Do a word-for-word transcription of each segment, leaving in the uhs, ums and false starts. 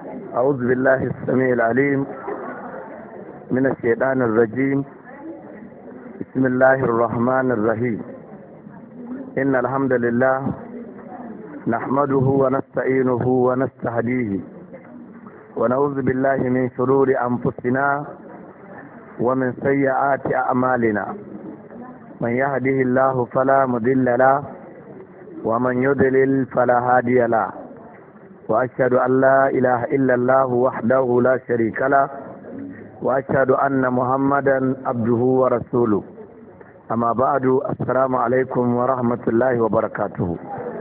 أعوذ بالله السميع العليم من الشيطان الرجيم. بسم الله الرحمن الرحيم. إن الحمد لله نحمده ونستعينه ونستهديه ونعوذ بالله من شرور أنفسنا ومن سيئات أعمالنا. من يهده الله فلا مضل له ومن يضلل فلا هادي له، وأشهد أن لا إله إلا الله وحده لا شريك له، وأشهد أن محمدا عبده ورسوله. أما بعد، السلام عليكم ورحمة الله وبركاته.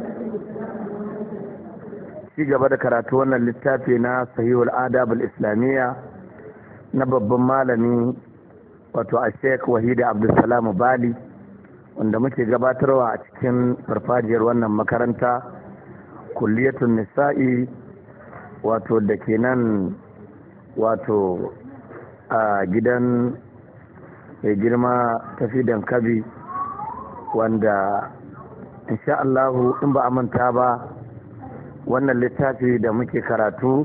ci gaba da karatu wannan littafi na sahihul adab al-islamiyya na babban malami wato a Sheikh Wahid Abdulsalam Bali, wanda muke gabatarwa a cikin farfajiyar wannan makaranta kulliyatun nisa'i wato da ke nan wato a gidan mai girma tafi dankabi, wanda insha Allahu in ba a manta ba wannan littafi da muke karatu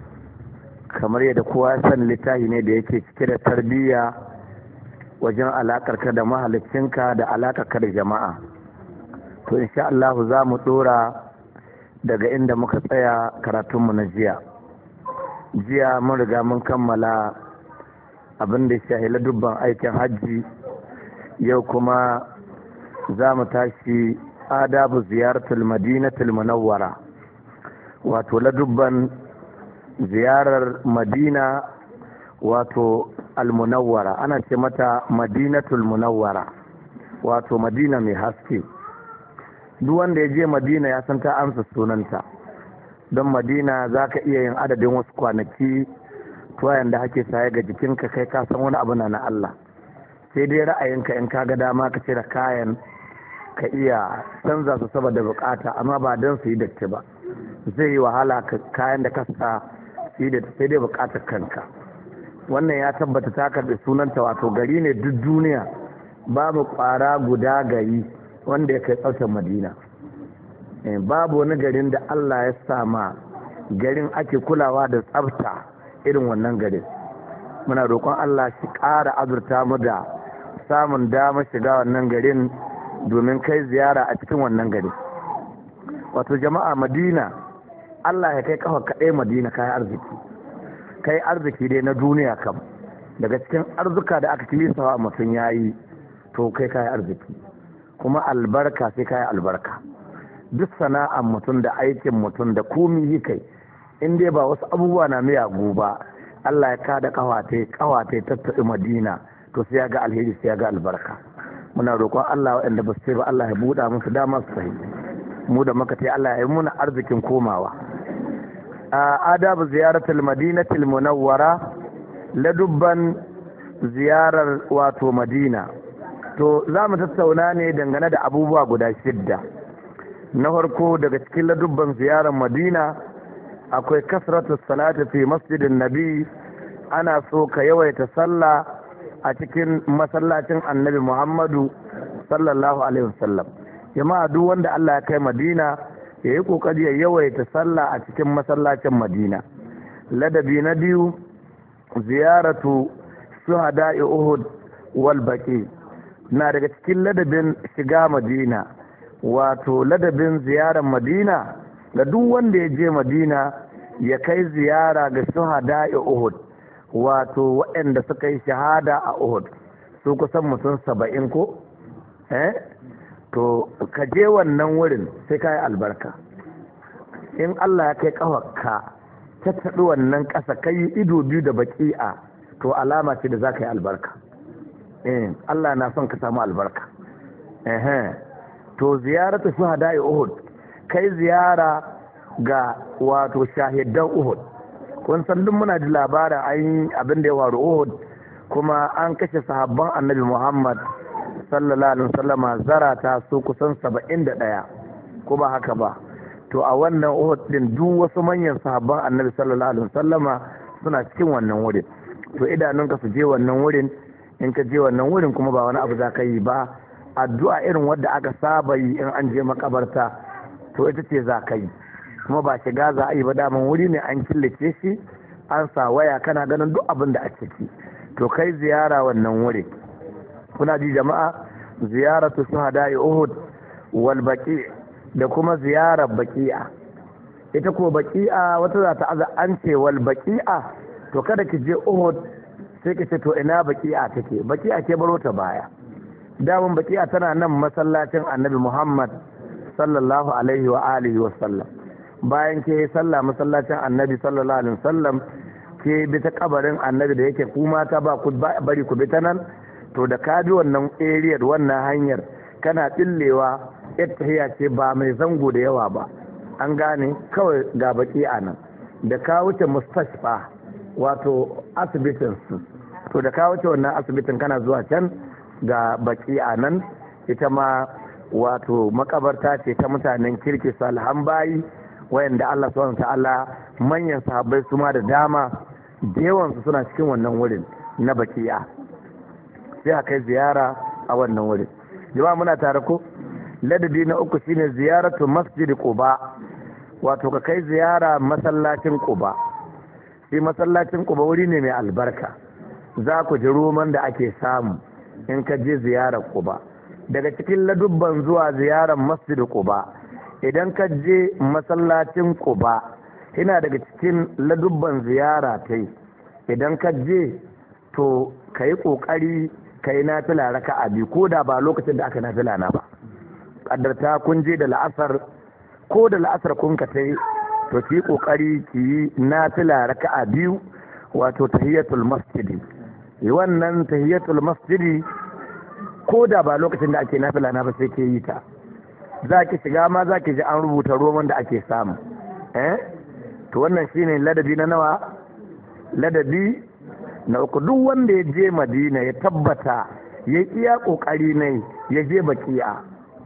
kamar yadda kowa ya san littafi ne da yake cike da tarbiyya wajen alakarka da mahalicinka da alakarka da jama'a. To insha Allah za mu dora daga inda muka tsaya karatunmu na jiya. Jiya mun riga mun kammala abin da shahila dubban aikin hajji, yau kuma za mu tashi adabu ziyaratul madinatul munawwara, wato ladubban ziyarar madina wato almunawwara. Ana ce mata madinatul munawwara, wato madina mai haske. Duk wanda ya je madina ya san ta amsa sunanta, don madina za ka iya yin adadin wasu kwanaki tuwayen da hake saye ga jikinka kai ka san wani abu na na Allah, sai dai ra'ayinka in ka ga dama ka cire kayan ka iya canza su saboda bukata, amma ba don su yi datti ba. Zai yi wahala kayan da kasa su yi datti, sai dai bukatar kanka. Wannan ya tabbata ta karɓi sunanta, wato gari ne duk duniya babu ƙwara guda gari wanda ya kai tsaftar madina. Babu wani garin da Allah ya sama garin ake kulawa da tsafta irin wannan garin. Muna roƙon Allah shi ƙara azurta mu da samun damar shiga wannan garin domin kai ziyara a cikin wannan garin. Wato jama'a, madina Allah ya kai kafa kaɗai madina kayan arziki, kai arziki dai na duniya kam. Daga cikin arzuka da aka kilisawa mutum ya yi, to kai kayan arziki, kuma albarka sai kayan albarka. Duk sana'ar mutum da aikin mutum da komi yi kai, in dai ba wasu abubuwa na miyagu ba, Allah ya kada kawate kawate tattaɓi madina, to sai ya ga alheri, sai ya ga albarka. Muna roƙon Allah waɗanda ba su ce ba Allah ya buɗa musu dama su fahimci. Mu da muka ce Allah ya yi muna arzikin komawa. Adabu ziyaratul madinatul munawwara, ladubban ziyarar wato madina. To za mu tattauna ne dangane da abubuwa guda shidda. Na farko daga cikin ladubban ziyarar madina akwai kasratu salati fi masjidin nabi. Ana so ka yawaita sallah a cikin masallacin annabi Muhammadu sallallahu alaihi wasallam. Jama'a, duk wanda Allah ya kai madina ya yi kokari ya yawaita sallah a cikin masallacin madina. Ladabi na biyu, ziyaratu shuhada'i uhud wal baqi. Na daga cikin ladabin shiga madina, wato ladabin ziyarar madina ga duk wanda ya je madina ya kai ziyara ga shuhada'i uhud, wato waɗanda suka yi shahada a uhud, su kusan mutum saba'in ko eh to ka je wannan wurin sai ka yi albarka. In Allah ya kai ƙafarka ta taɗi wannan ƙasa ka yi ido biyu da baƙi'a, to alama ce da za ka yi albarka. Eh, Allah na son ka samu albarka. Eh, to ziyaratu shuhada'i Uhud, kai ziyara ga wato shahidan Uhud. Kun san duk muna da labarin an yi abin da ya faru Uhud, kuma an kashe sahabban Annabi Muhammad sallallahu alaihi wasallama zarata su kusan saba'in da ɗaya, ko ba haka ba. To a wannan Uhud din duk wasu manyan sahabban Annabi sallallahu alaihi wasallama suna cikin wannan wurin. To idanunka su je wannan wurin, in ka je wannan wurin kuma ba wani abu za ka yi ba, addu'a irin wadda aka saba yi in an je makabarta, to ita ce za ka yi. kuma ba shiga za a yi ba, daman wuri ne an killace shi, an sa waya kana ganin duk abin da a ciki. To kai ziyara wannan wuri. Kuna ji jama'a, ziyaratu shuhada'i Uhud wal baqi da kuma ziyarar baqi'a. Ita ko baqi'a wata za ta aza an ce wal baqi'a, to kada ki je Uhud sai ki ce to ina baqi'a take. Baqi'a ke baro ta baya. Damun baqi'a tana nan masallacin Annabi Muhammad sallallahu alaihi wa alihi wa sallam. Bayan ke sallah masallacin Annabi sallallahu alaihi wa sallam, ke bi ta kabarin Annabi da yake kuma ta ba ku bari ku bi ta nan, to da ka bi wannan area wannan hanyar kana billewa ittahiya ce ba mai zango da yawa ba, an gane, kawai ga baki a nan. Da ka wuce mustashfa wato asibitin su, to da ka wuce wannan asibitin kana zuwa can ga baki a nan. Ita ma wato makabarta ce ta mutanen kirki salihan bayi wayanda Allah subhanahu ta'ala manyan sahabbai su ma da dama da yawansu suna cikin wannan wurin na baki'a. Sai a kai ziyara a wannan wurin. Jama'a muna tare ko? Ladabi na uku shine ziyaratu masjid Quba, wato ka kai ziyara masallacin Quba. Shi masallacin Quba wuri ne mai albarka. Za ku ji roman da ake samu in ka je ziyarar Quba. Daga cikin ladubban zuwa ziyarar masjid Quba, idan ka je masallacin Quba, yana daga cikin ladubban ziyara ta yi, idan ka je to ka yi ƙoƙari ka yi nafila raka'a biyu, ko da ba lokacin da aka nafila na ba. Kaddarta kun je da la'asar, ko da la'asar kun ka ta yi, to ki yi ƙoƙari ki yi nafila raka'a biyu, wato tahiyatul masjidi. Wannan tahiyatul masjidi ko da ba lokacin da ake nafila na ba sai ke yi ta. Za ki shiga ma za ki ji an rubuta roman da ake samu. Eh? To wannan shine ladabi na nawa? Ladabi na uku. Duk wanda ya je Madina ya tabbata ya iya kokari ne ya je baki'a,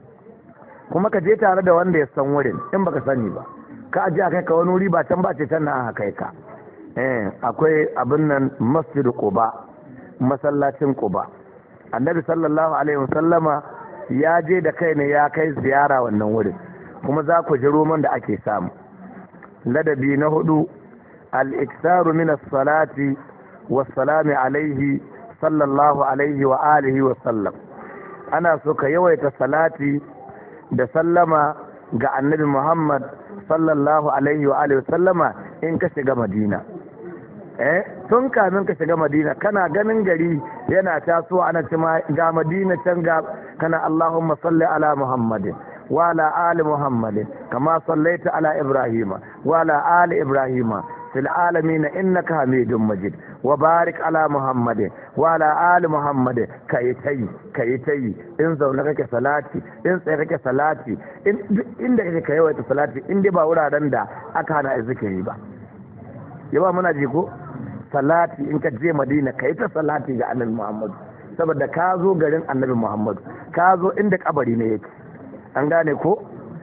kuma ka je tare da wanda ya san wurin in baka sani ba. Ka aje a kai ka wani wuri ba can ba ce can na aka kai ka. Eh, akwai abin nan Masjid Quba, masallacin Quba. Annabi sallallahu alaihi wasallama ya je da kai ne ya kai ziyara wannan wurin, kuma za ku ji roman da ake samu. Ladabi na hudu, al-iksaru min as-salati was-salami alaihi sallallahu alaihi wa alihi wa sallam. Ana so ka yawaita salati da sallama ga Annabi Muhammad sallallahu alaihi wa alihi wa sallama in ka shiga Madina. Eh, tun kamin ka shiga Madina kana ganin gari yana tasowa ana cima ga Madina can ga kana Allahumma salli ala Muhammadin wa ala ali Muhammadin kama sallaita ala Ibrahima wa ala ali Ibrahima fil alamin innaka Hamidum Majid wa barik ala Muhammadin wa ala ali Muhammadin kai tai kai tai in zauna kake salati, in tsaye kake salati, in inda kake kai yawaita salati, in dai ba wuraren da aka hana zikiri ba. Yaba muna ji ko? Salati in ka je Madina ka yi ta salati ga Annabi Muhammad, saboda ka zo garin Annabi Muhammad, ka zo inda kabari ne yake. An gane ko?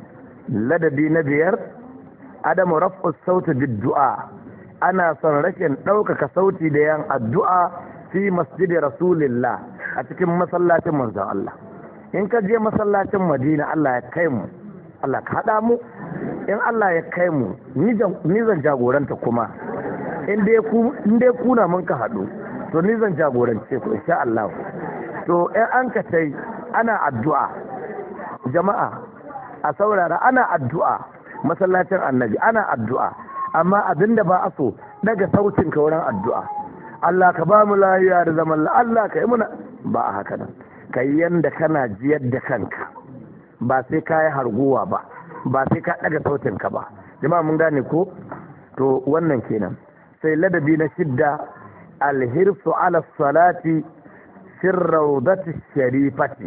Ladabi na biyar, adamu raf'us sauti bid du'a. Ana son rashin ɗaukaka sauti da yan addu'a fi masjidi Rasulillah, a cikin masallacin manzon Allah. In ka je masallacin Madina, Allah ya kai mu, Allah ka haɗa mu. In Allah ya kai mu, ni zan jagoranta kuma. in dai kuna mun ka haɗu, to ni zan jagorance ku insha Allah. To in an ka sai ana addu'a, jama'a a saurara, ana addu'a masallacin Annabi, ana addu'a, amma abinda ba a so daga sautin ka wurin addu'a. Allah ka ba mu lafiya da zaman Allah ka yi muna, ba a haka nan. Kai yanda kana jiyar da kanka, ba sai ka yi harguwa ba, ba sai ka daga sautin ka ba. Jama'a mun gane ko? To wannan kenan. Sai ladabi na shidda, alhirsu ala salati fir rawdati sharifati.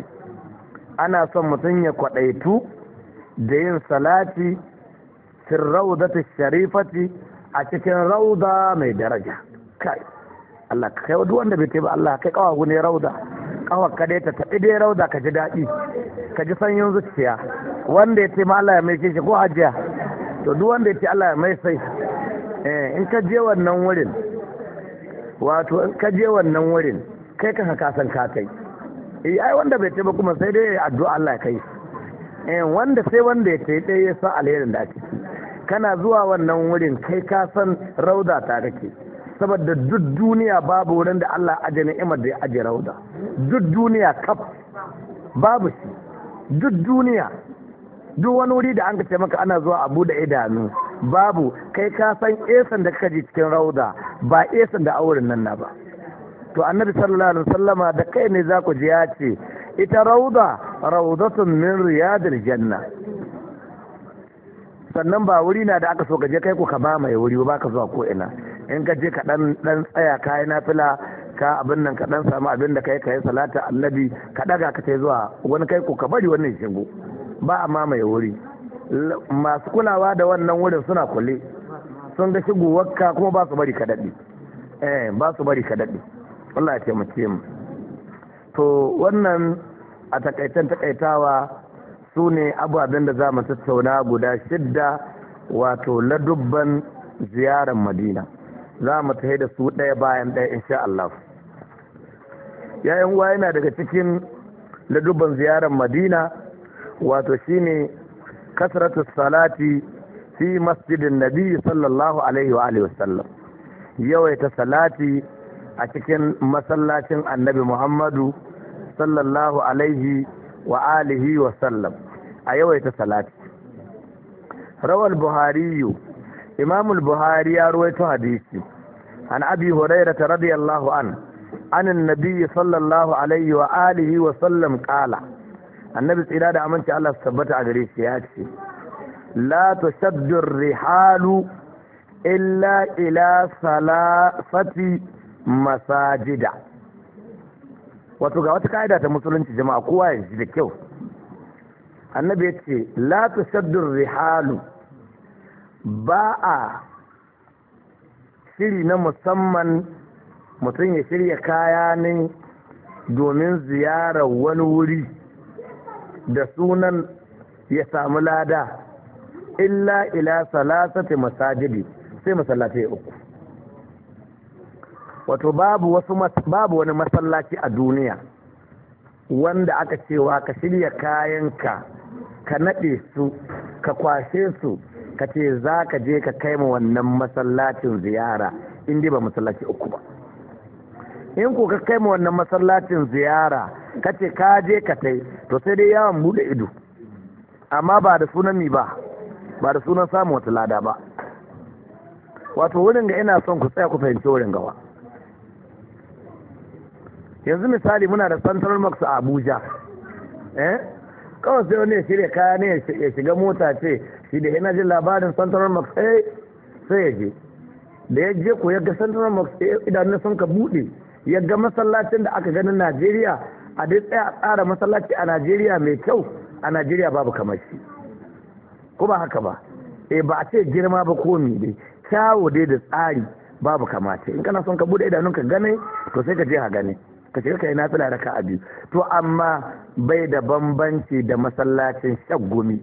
Ana son mutum ya kwadaitu da yin salati fir rawdati sharifati, a cikin rauda mai daraja. Kai Allah ka kai duk wanda bai kai ba, Allah kai kawa ne rauda, kawa ka dai ta tabi dai rauda ka ji daɗi, ka ji sanyin zuciya. Wanda ya ce ma Allah ya mai shi ko hajiya, to duk wanda ya ce Allah ya mai sai in ka je wannan wurin, wato in ka je wannan wurin kai kan ka san ka kai. Eh ai wanda bai taba kuma sai dai addu'a Allah ya kai. Eh wanda sai wanda ya tai dai ya san alherin da ake. kana zuwa wannan wurin kai ka san rauda ta kake, saboda duk duniya babu wurin da Allah aje ni'imar da ya aje rauda, duk duniya kaf babu shi, duk duniya duk wani wuri da an ce maka ana zuwa a bude idanu babu, kai ka san esan da kaka ji cikin rauda ba esan da auren nan na ba. To annabi sallallahu alaihi wasallama da kai ne za ku ji ya ce ita rauda raudatun min riyadil janna, sannan ba wuri na da aka so ka je kai ku ka ba mai wuri ba ka zuwa ko ina, in ka je ka dan dan tsaya kai nafila ka abin nan ka dan samu abin da kai kai salata annabi ka daga ka tai zuwa wani kai ku ka bari wannan shigo, ba a mamaye wuri. Masu kulawa da wannan wurin suna kulle, sun ga shigowarka kuma ba su bari ka daɗe, eh ba su bari ka daɗe. Allah ya taimake mu. To wannan a takaitan takaitawa su ne ababen da za mu tattauna guda shidda, wato ladubban ziyarar Madina. Za mu tafi da su ɗaya bayan ɗaya insha Allah. Yayin uwa yana daga cikin ladubban ziyarar Madina, wato shine kasratu salati fi masjidin nabi sallallahu alaihi wa alihi wasallam, yawaita salati a cikin masallacin annabi Muhammadu sallallahu alaihi wa alihi wasallam, a yawaita salati. rawal buhariyu, imamul buhari ya ruwaito hadisi an abi hurairah radiyallahu an an annabi sallallahu alaihi wa alihi wasallam qala, annabi tsira da aminci Allah su tabbata a gare shi ya ce la tushaddu rihalu illa ila salafati masajida. Wato ga wata ka'ida ta musulunci jama'a kowa ya ji da kyau. Annabi ya ce la tushaddu rihalu, ba a shiri na musamman mutum ya shirya kaya ne domin ziyarar wani wuri da sunan ya samu lada illa ila salasati masajidi, sai masallatai uku. Wato babu wasu babu wani masallaci a duniya wanda aka cewa ka shirya kayanka ka nade su ka kwashe su ka ce za ka je ka kai ma wannan masallacin ziyara in dai ba masallaci uku ba. In ko ka kai ma wannan masallacin ziyara ka ce ka je ka tai, to sai dai yawon bude ido, amma ba da sunan mi ba, ba da sunan samun wata lada ba. Wato wurin ga ina son ku tsaya ku fahimci wurin gawa. Yanzu misali muna da Central Max a Abuja, eh kawai sai wani ya shirya kaya ne ya shiga mota ce shi da yana jin labarin Central Max, eh sai ya je. Da ya je ko ya ga Central Max idanun sun ka bude, ya ga masallacin da aka ganin Najeriya, a dai tsaya a tsara masallaci a Najeriya mai kyau, a Najeriya babu kamar shi, ko ba haka ba? Eh ba a ce girma ba ko mi dai, kyawo dai da tsari babu kamata. In kana son ka bude idanun ka gane, to sai ka je ka gane, ka shiga kai nafila raka a biyu. To amma bai da bambanci da masallacin shaggumi,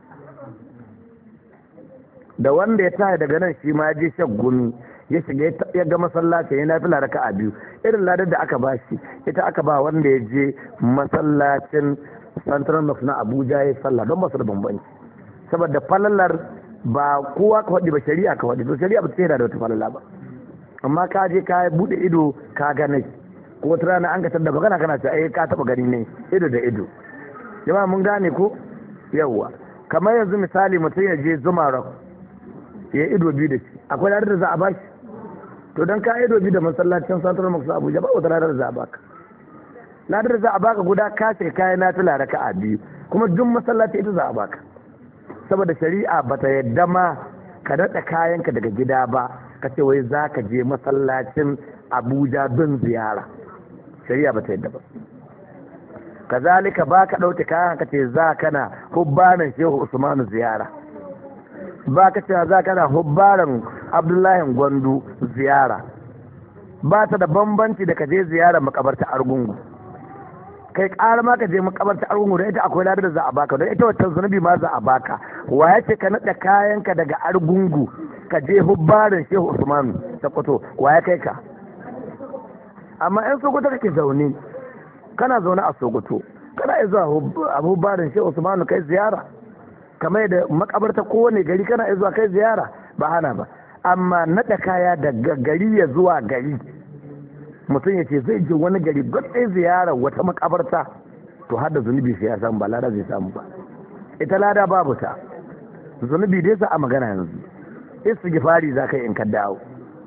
da wanda ya taya daga nan shi ma je shaggumi ya shiga ya ga masallaci ya nafila raka a biyu, irin ladar da aka ba shi ita aka ba wanda ya je masallacin Central Mosque na Abuja ya sallah, don ba su da bambanci. Saboda falalar ba kowa ka faɗi ba, shari'a ka faɗi, to shari'a ba ta da wata falala ba. Amma ka je ka buɗe ido ka gane, ko wata rana an ka tada magana kana cewa eh ka taɓa gani ne ido da ido. Jama'a mun gane ko? Yawwa. Kamar yanzu misali mutum ya je Zuma Rock ya ido biyu da shi, akwai ladar da za a ba shi? To don ka ido biyu da masallacin Central Mosque Abuja ba wata ladar da za a baka. Ladar da za a baka guda ka ce kayan nafila raka'a biyu, kuma duk masallaci ita za a baka. Saboda shari'a bata yadda ma ka daɗa kayanka daga gida ba ka ce wai za ka je masallacin Abuja don ziyara, shari'a bata yadda ba. Kazalika ba ka ɗauke kayan ka ce za kana hubbaran Shehu Usmanu ziyara, ba ka ce za kana hubbaran Abdullahi Gwandu ziyara. Ba ta da bambanci da ka je ziyara makabarta Argungu. Kai ƙara ma ka je makabarta Argungu, don ita akwai ladar da za a baka, don ita wata zunubi ma za a baka. Wa ya ce ka naɗa kayanka daga Argungu ka je hubbaran Shehu Usmanu ta kwato, wa ya kai ka? Amma in Sokoto kake zaune, kana zaune a Sokoto, kana iya zuwa hubbaran Shehu Usmanu kai ziyara. kamar da makabarta kowane gari kana zuwa kai ziyara ba hana ba, amma naɗa kaya daga gari ya zuwa gari mutum ya ce zai je wani gari gwaɗe ziyara wata makabarta to har da zunubi sai ya samu ba lada zai samu ba. Ita lada babu ta, zunubi dai sa a magana yanzu istighfari za ka yi in ka dawo.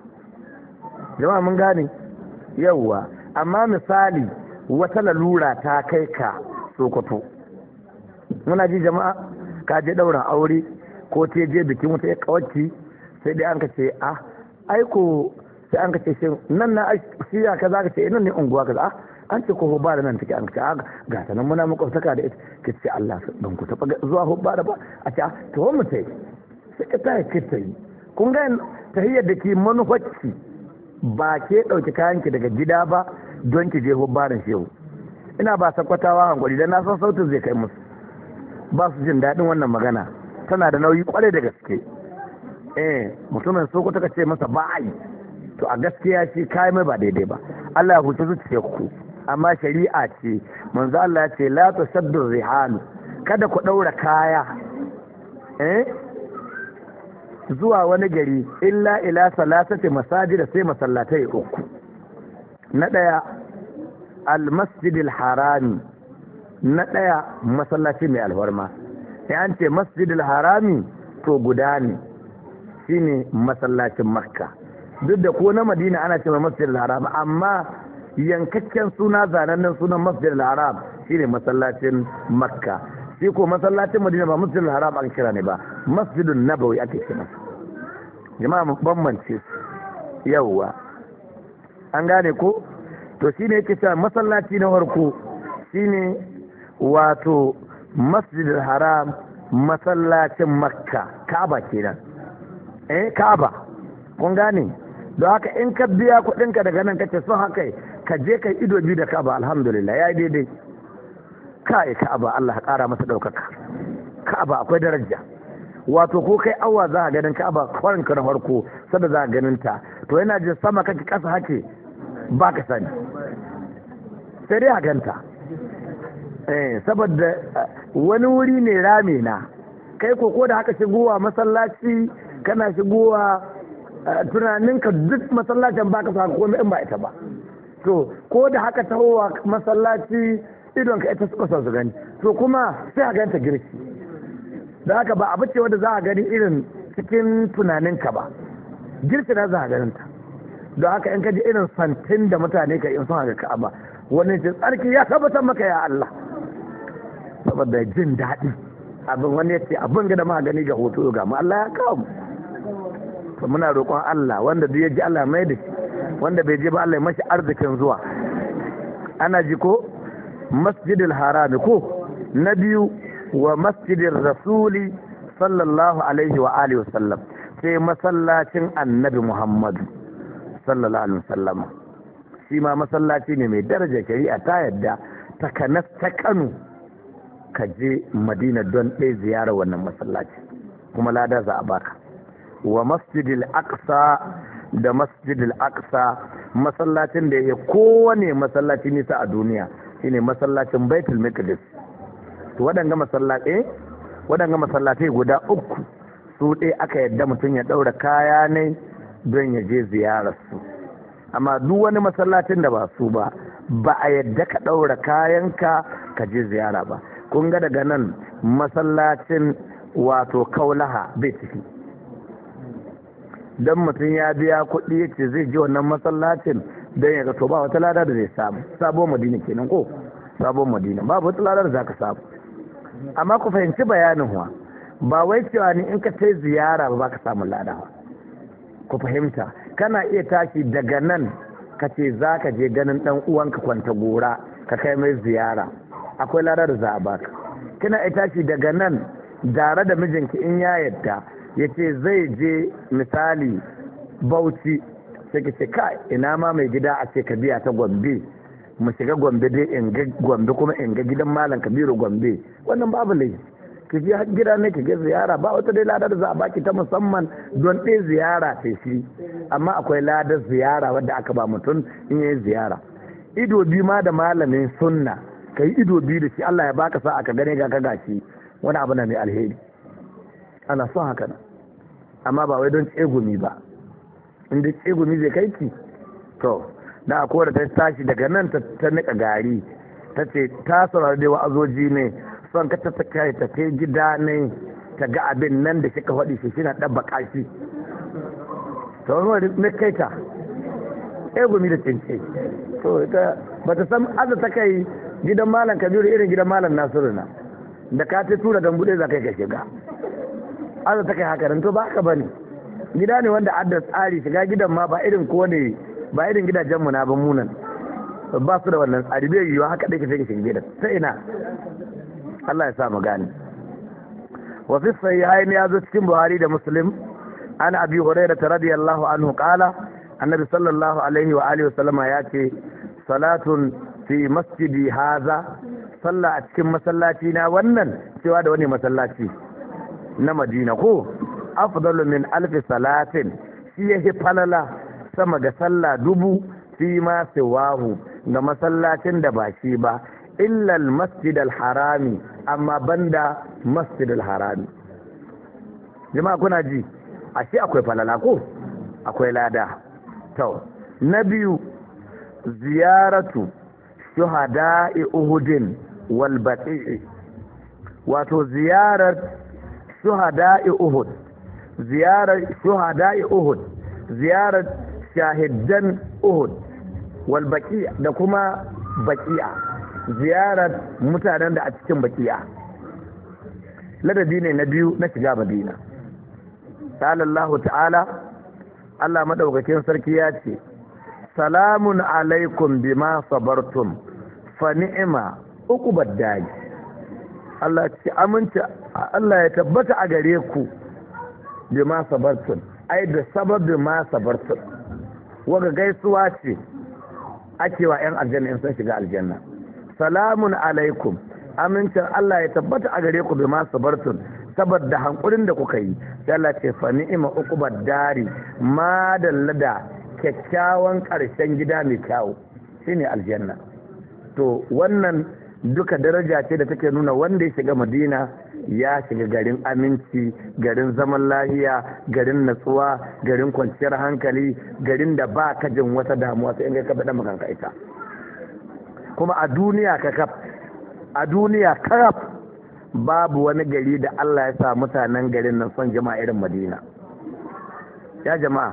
Jama'a mun gane yawwa, amma misali wata lalura ta kai ka Sokoto, muna ji jama'a, ka je ɗaurin aure ko te je bikin wata ya kawacci, sai dai an ka ce ah aiko sai an ka ce shi nan na shiya ka za ka ce nan ne unguwa ka ah an ce ko hubba da nan take an ce ah ga ta nan muna makwabtaka da ita ka ce Allah ban ku taɓa zuwa hubba da ba a ce ah to mu tai sai ka ta ki ta yi. Kun ga tahiyyar da ke manufarci ba ke ɗauki kayanki daga gida ba don ki je hubba da shehu. Ina ba sakwatawa hankali dan na san sautin zai kai musu, ba su jin daɗin wannan magana, tana da nauyi kwarai da gaske. Eh mutumin Sokoto ka ce masa ba ai to a gaskiya shi kai mai ba daidai ba. Allah ya huce zuciyar ku, amma shari'a ce, manzo Allah ya ce la tusaddu rihan, kada ku daura kaya eh zuwa wani gari illa ila salasati masajid, sai masallatai uku. Na daya al masjidil harami, na daya masallaci mai alfarma. sai an ce masjidil harami to guda ne, shine masallacin Makka. Duk da ko na Madina ana cewa masjidil haram, amma yankakken suna zanannen sunan masjidil haram shine masallacin Makka. Shi ko masallacin Madina ba masjidil haram an kira ne ba, masjidun nabawi ake kira. Jama'a mu bambance yawwa, an gane ko? To shine yake cewa masallaci na farko shine wato masjidil haram, masallacin Makka, Kaaba kenan. Eh Kaaba, kun gane? Don haka in ka biya kuɗinka daga nan kace son haka ka je kai ido biyu da Kaaba, alhamdulillah yayi daidai. Kai Kaaba Allah ya ƙara masa ɗaukaka. Kaaba akwai daraja. Wato ko kai awa za a ganin Kaaba kwarin ka na farko sada za a ganin ta, to yana jin sama kake ƙasa hake ba ka sani, sai dai a ganta. Eh saboda wani wuri ne rame na, kai ko ko da haka shigowa masallaci kana shigowa tunaninka duk masallacin baka sa komai in ba ita ba. To ko da haka tahowa masallaci idon ka ita suka su gani, to kuma sai a ganta girki. Da haka ba abu ce wanda za a gani irin cikin tunaninka ba, girki na za a ganin ta. Don haka in ka ji irin santin da mutane ka in sun haka Ka'aba, wani ce tsarki ya tabbatar maka ya Allah, saboda jin daɗi abin. Wani ya ce abin ga da ma gani ga hoto ga mu Allah ya kawo mu. To muna roƙon Allah wanda duk ya ji Allah mai da shi, wanda bai je ba Allah ya mashi arzikin zuwa. Ana ji ko? Masjidil harami ko? Na biyu wa masjidin rasuli sallallahu alaihi wa alihi wasallam, sai masallacin annabi Muhammadu sallallahu alaihi wasallam. Shi ma masallaci ne mai daraja, shari'a ta yadda ta kanas ta Kano ka je Madina don ɗaya ziyara wannan masallaci, kuma lada za a baka. Wa masjidil aqsa, da masjidil aqsa masallacin da ya kowane masallaci nisa a duniya shine masallacin Baitul Maqdis. To waɗanga masallatai waɗanga masallatai guda uku su ɗaya aka yadda mutum ya ɗaura kaya ne don ya je ziyarar su, amma duk wani masallacin da ba su ba ba a yadda ka ɗaura kayanka ka je ziyara ba. Kun ga daga nan masallacin wato Kaulaha bai ciki, don mutum ya biya kuɗi ya ce zai je wannan masallacin don ya ga to ba wata lada da zai samu. Sabon Madina kenan ko? Sabon Madina babu wata lada da za ka samu. Amma ku fahimci bayanin wa, ba wai cewa ni in ka tai ziyara ba ka samu lada ba. Ku fahimta, kana iya tashi daga nan ka ce za ka je ganin ɗan uwanka Kwanta Gora ka kai mai ziyara, akwai lada da za a baka. Kina iya tashi daga nan tare da mijinki in ya yadda ya ce zai je misali Bauchi, sai ki ce kai ina ma mai gida a ce ka biya ta Gombe, mu shiga Gombe dai in ga Gombe kuma in ga gidan Malam Kabiru Gombe. Wannan babu laifi, ki je gida ne ki ga ziyara, ba wata dai ladar za a baki ta musamman don ɗaya ziyara sai shi, amma akwai ladar ziyara wadda aka ba mutum in yi ziyara. Ido biyu ma da malamin sunna, ka yi ido biyu da shi Allah ya baka sa aka gane ga ka gashi, wani abu na mai alheri. ana son haka nan amma ba wai don tsegumi ba inda tsegumi zai kai ki to da akwai da ta tashi daga nan ta nika gari ta ce ta saurari da wa'azoji ne son ka ta kai ta kai gida ne ta ga abin nan da shi ka faɗi shi shi na ɗabba ƙashi to wani ne kai ta tsegumi da cince to ita ba ta san aza ta kai gidan malam kabiru irin gidan malam nasiru na da ka ta tura gambuɗe za kai ka shiga aza ta kai haka to ba haka bane gida ne wanda adda tsari shiga gidan ma ba irin ko ne ba irin gidajen mu na ban munan ba su da wannan tsari bai yiwa haka dai ka sai ka shiga gidan sai ina Allah ya sa mu gane wa fi sahihaini ya zo cikin Buhari da Muslim an Abi Hurairah radiyallahu anhu qala annabi sallallahu alaihi wa alihi wa sallama ya ce salatun fi masjidi haza sallah a cikin masallaci na wannan cewa da wani masallaci na Madina ko afdalu min alfi salatin shi yake falala sama ga sallah dubu fi ma siwahu ga masallacin da ba shi ba illa al-masjid al-harami amma banda masjid al-harami jama'a kuna ji ashe akwai falala ko akwai lada to na biyu ziyaratu shuhada'i uhudin wal baqi'i wato ziyarar shuhada'i uhud ziyarar shuhada'i uhud ziyarar shahidan uhud wal baqi'a da kuma baqi'a ziyarar mutanen da a cikin baqi'a ladabi ne na biyu na shiga madina sallallahu ta'ala Allah madaukakin sarki ya ce salamun alaikum bima sabartum fa ni'ma uqubad da'i Allah ce aminci Allah ya tabbata a gare ku bima sabartum ai da sababin ma sabartum waga gaisuwa ce ake wa yan aljanna in sun shiga aljanna salamun alaikum amincin Allah ya tabbata a gare ku bima sabartum saboda hankulin da kuka yi sai Allah ce fa ni'ma uqubad dari ma dallada kyakkyawan karshen gida mai kyawu shine aljanna to wannan duka daraja ce da take nuna wanda ya shiga Madina ya shiga garin aminci garin zaman lahiya garin natsuwa garin kwanciyar hankali garin da ba ka jin wata damuwa sai in ka bada makanka ita kuma a duniya ka kaf a duniya kaf babu wani gari da Allah ya sa mutanen garin nan son jama'a irin Madina ya jama'a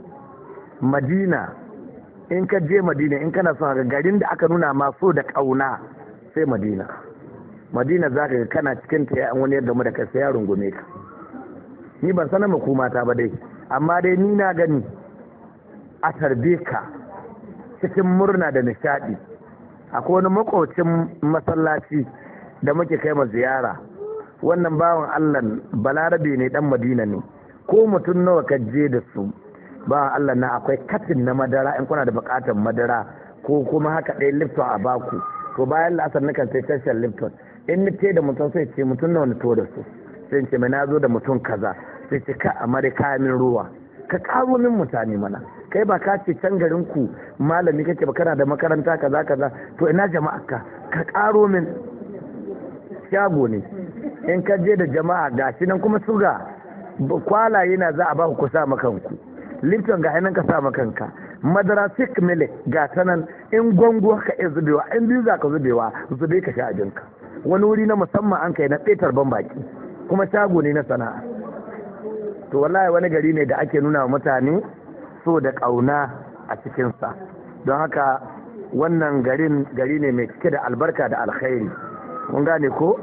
Madina in ka je Madina in kana son ga garin da aka nuna ma so da kauna sai Madina Madina za ka ga kana cikin ta ya wani yadda mu da kai sai ya rungume ka ni ban sanar maku mata ba dai amma dai ni na gani a tarbe ka cikin murna da nishadi akwai wani makocin masallaci da muke kai ma ziyara wannan bawan Allah balarabe ne dan Madina ne ko mutum nawa ka je da su bawan Allah na akwai katin na madara in kuna da bukatar madara ko kuma haka ɗaya lifton a baku to bayan la'asar nakan sai tashar lifton in ni da mutum sai ce mutum nawa ni to da su sai ce mai na zo da mutum kaza sai ce ka amare kaya min ruwa ka karo min mutane mana kai ba ka ce can garin ku malami kake ba kana da makaranta kaza kaza to ina jama'a ka ka karo min shago ne in ka je da jama'a gashi nan kuma suga kwalaye na za a ba ku sa makanku lifton ga nan ka sa makanka madara sik milk ga ta nan in gwango ka iya zubewa in biyu za ka zubewa zube ka sha abinka wani wuri na musamman an kai na ƙetar ban baki kuma shago ne na sana'a to wallahi wani gari ne da ake nuna wa mutane so da ƙauna a cikinsa don haka wannan garin gari ne mai cike da albarka da alkhairi mun gane ko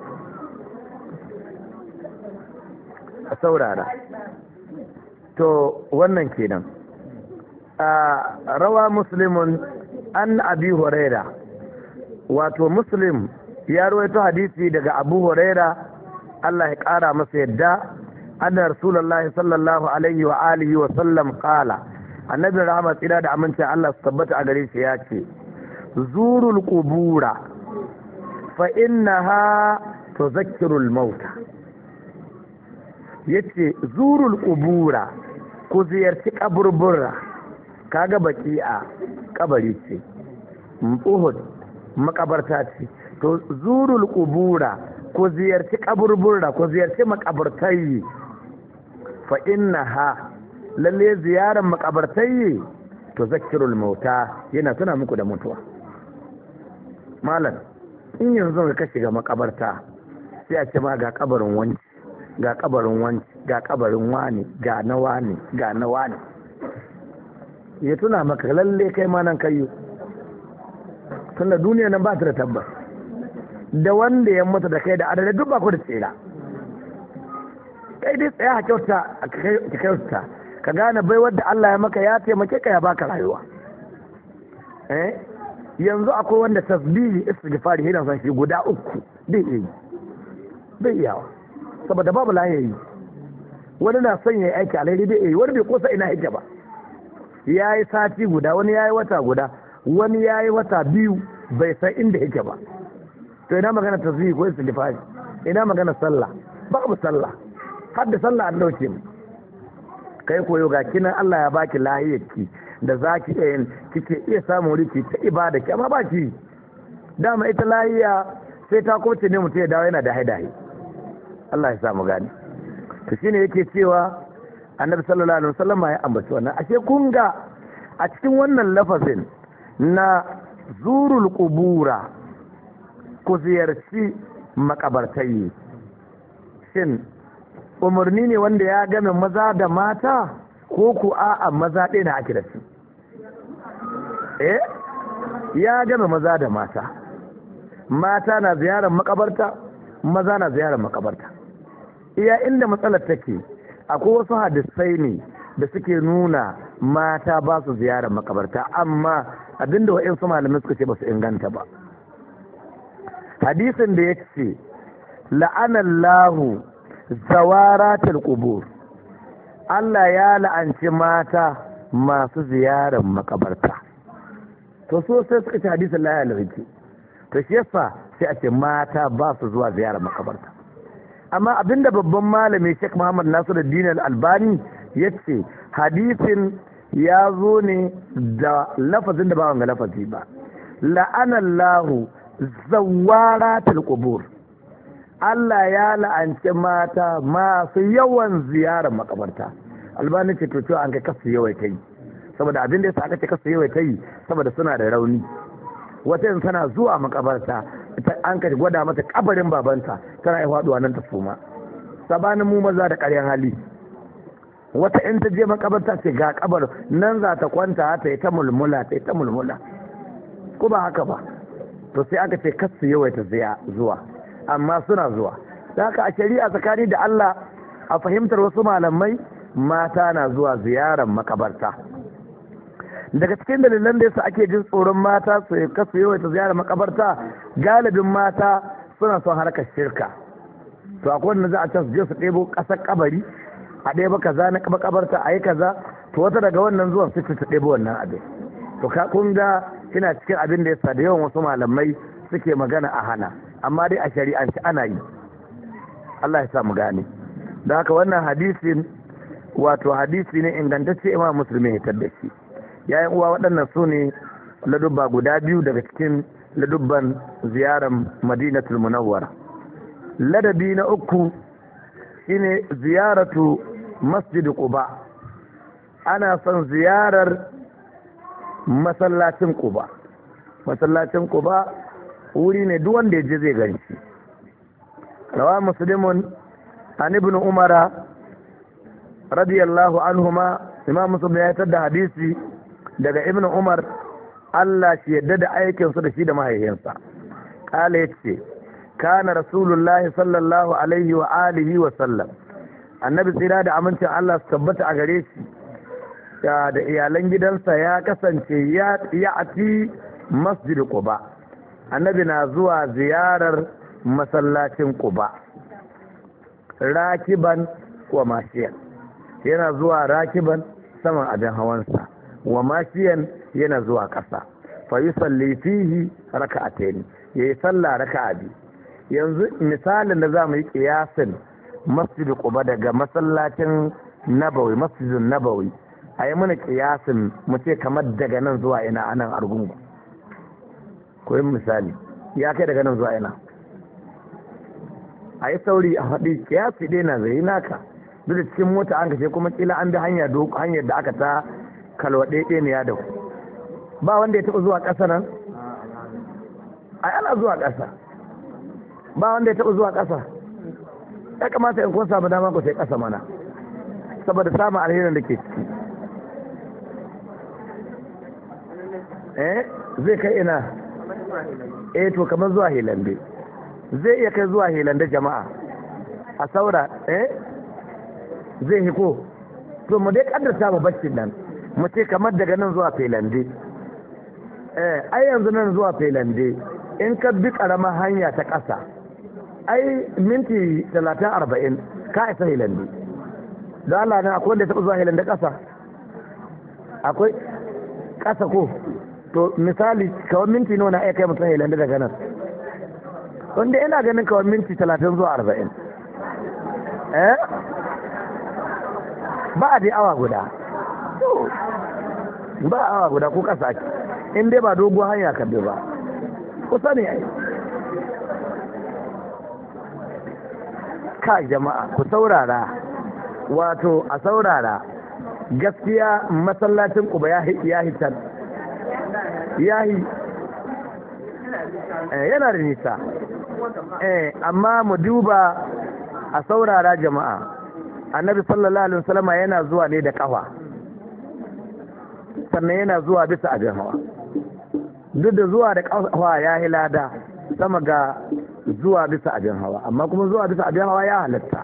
a saurara to wannan kenan a rawa muslimun an abi huraira wato muslim ya rawaito hadisi daga abu huraira Allah ya kara masa yadda anna rasulullahi sallallahu alaihi wa alihi wa sallam qala annabi rahama tsira da aminci Allah su tabbata a gare shi ya ce zurul qubura fa innaha tuzakkirul mauta yace zurul qubura ku ziyarci kaburbura kaga baki'a kabari ce Uhud makabarta ce to zurul qubura ku ziyarci kaburbura ku ziyarci makabartai fa innaha lalle ziyarar makabartai to zakirul mauta yana tuna muku da mutuwa. Malam in yanzu ka shiga makabarta sai a ce ma ga kabarin wani ga kabarin wani ga kabarin wani ga na wani ga na wani, ya tuna maka lalle kai ma nan kayo, tunda duniya nan ba ta da tabbas, da wanda ya mutu da kai da adadin duk ba ku da tsira. Kai dai tsaya a kyauta a kyauta ka gane bai wadda Allah ya maka ya taimake ka ya baka rayuwa. Eh yanzu akwai wanda tasbihi istighfari yana son shi guda uku bai yi bai yawa saboda babu lahiyi. Wani na son yayi aiki alheri bai yi, wani bai kosa ina yake ba, yayi sati guda, wani yayi wata guda, wani yayi wata biyu bai san inda yake ba. To ina magana tasbihi ko istighfari, ina magana sallah? Babu sallah, har da sallah an dauke mu. Kai koyo ga kinan Allah ya baki lahiyarki da zaki iya yin kike iya samun riki ta ibada ki, amma baki dama ita lahiya sai ta koce ne mutum ya dawo yana da haidahi. Allah ya samu gani. To shine yake cewa Annabi sallallahu alaihi wasallam ya ambaci wannan. Ashe kun ga a cikin wannan lafazin na zurul qubura, ku ziyarci makabartai, shin umarni ne wanda ya game maza da mata ko ku a'a maza ɗaya na ake da su? Eh ya game maza da mata, mata na ziyarar makabarta, maza na ziyarar makabarta. Iya inda matsalar take, akwai wasu hadisai ne da suke nuna mata ba su ziyarar makabarta, amma abinda wa'insu malamai suka ce ba su inganta ba. Hadisin da ya ce la'anallahu zawaratul qubur, Allah ya la'anci mata masu ziyarar makabarta. To so sai suka ce hadisin la ya la'anci, to shi yasa sai a ce mata ba su zuwa ziyarar makabarta. Amma abinda babban malami Sheikh Muhammad Nasiruddin Al-Albani yace hadisin ya zo ne da lafazin da ba wanga lafazi ba, la'anallahu zawaratul qubur, Allah ya la'anci mata masu yawan ziyarar makabarta. Albani ce to an kai kasu yawai ta yi, saboda abin da yasa aka ce kasu yawai ta yi saboda suna da rauni. Wata yin tana zuwa makabarta an ka gwada mata kabarin babanta tana yi faduwa nan ta suma, sabanin mu maza da ƙaryan hali. Wata in ta je makabarta ce ga kabar nan za ta kwanta ta yi ta mulmula ta yi ta mulmula, ko ba haka ba? To sai aka ce kasu yawai ta zuwa, amma suna zuwa. Da haka a shari'a tsakani da Allah, a fahimtar wasu malamai, mata na zuwa ziyarar makabarta. Daga cikin dalilan da yasa ake jin tsoron mata su kasu yawaita ziyarar makabarta, galibin mata suna son harkar shirka. To akwai wanda za a can su je su ɗebo ƙasar kabari, a ɗebo kaza na makabarta a yi kaza, to wata daga wannan zuwan su ta ɗebo wannan abin. To kun ga kina cikin abin da yasa da yawan wasu malamai suke magana a hana, amma dai a shari'anci ana yi. Allah ya sa mu gane. Da haka wannan hadisin wato hadisi ne ingantacce, Imam Muslim ya hitar da shi. Yayin uwa waɗannan su ne ladubba guda biyu daga cikin ladubban ziyarar Madinatul Munawwara. Ladabi na uku shine ziyaratu Masjid Quba. Ana son ziyarar masallacin Quba. Masallacin Quba wuri ne duk wanda ya je zai gani shi. Rawa Muslimun an ibn Umara radiyallahu anhuma, Imam Muslim ya tada da hadisi daga Ibn Umar, Allah shi yadda da aikin su da shi da mahaifinsa. Kala yace kana Rasulullahi sallallahu alaihi wa alihi wa sallam, annabi tsira da amincin Allah su tabbata a gare shi da iyalan gidansa ya kasance ya ati Masjid Quba. Annabi na zuwa ziyarar masallacin Quba rakiban wa mashiyan, yana zuwa rakiban saman abin hawansa, wa mashiyan yana zuwa ƙasa. Fa yusalli fihi raka'atayn, yayi sallah raka'a biyu. Yanzu misalin da zamu yi kiyasin Masjid Quba daga masallacin Nabawi, Masjidun Nabawi, ayi mana kiyasin mu ce kamar daga nan zuwa ina anan Argungu. Koyin misali ya kai daga nan zuwa ina, a yi sauri a faɗi kiyasi dai na zai naka duk da cikin mota an kashe kuma kila an bi hanya hanyar da aka ta kalwaɗe ne ya da ku ba wanda ya taɓa zuwa ƙasa nan ai ana zuwa ƙasa ba wanda ya taɓa zuwa ƙasa ya kamata in kun samu dama ku sai ƙasa mana saboda samun alherin da ke ciki eh zai kai ina eh to kamar zuwa hilande zai iya kai zuwa hilande jama'a a saura eh zai hiko to mu dai kaddarta mu baccin nan mu ce kamar daga nan zuwa hilande eh ai yanzu nan zuwa hilande in ka bi karamar hanya ta ƙasa ai minti talatin arba'in ka isa hilande da Allah ne akwai wanda ya taɓa zuwa hilande ƙasa akwai ƙasa ko to misali kawai minti nawa na aika mutum hilande daga nan wanda ina ganin kawai minti talatin zuwa arba'in eh ba a dai awa guda ba awa guda ko ƙasa ake in dai ba doguwar hanya ka bi ba kusa ne ai ka jama'a ku saurara wato a saurara gaskiya masallacin Quba ya ya hitar yahi eh yana da nisa eh amma mu duba a saurara jama'a annabi sallallahu alaihi wasallam yana zuwa ne da kafa sannan yana zuwa bisa abin hawa duk da zuwa da kafa ya hilada sama ga zuwa bisa abin hawa amma kuma zuwa bisa abin hawa ya halatta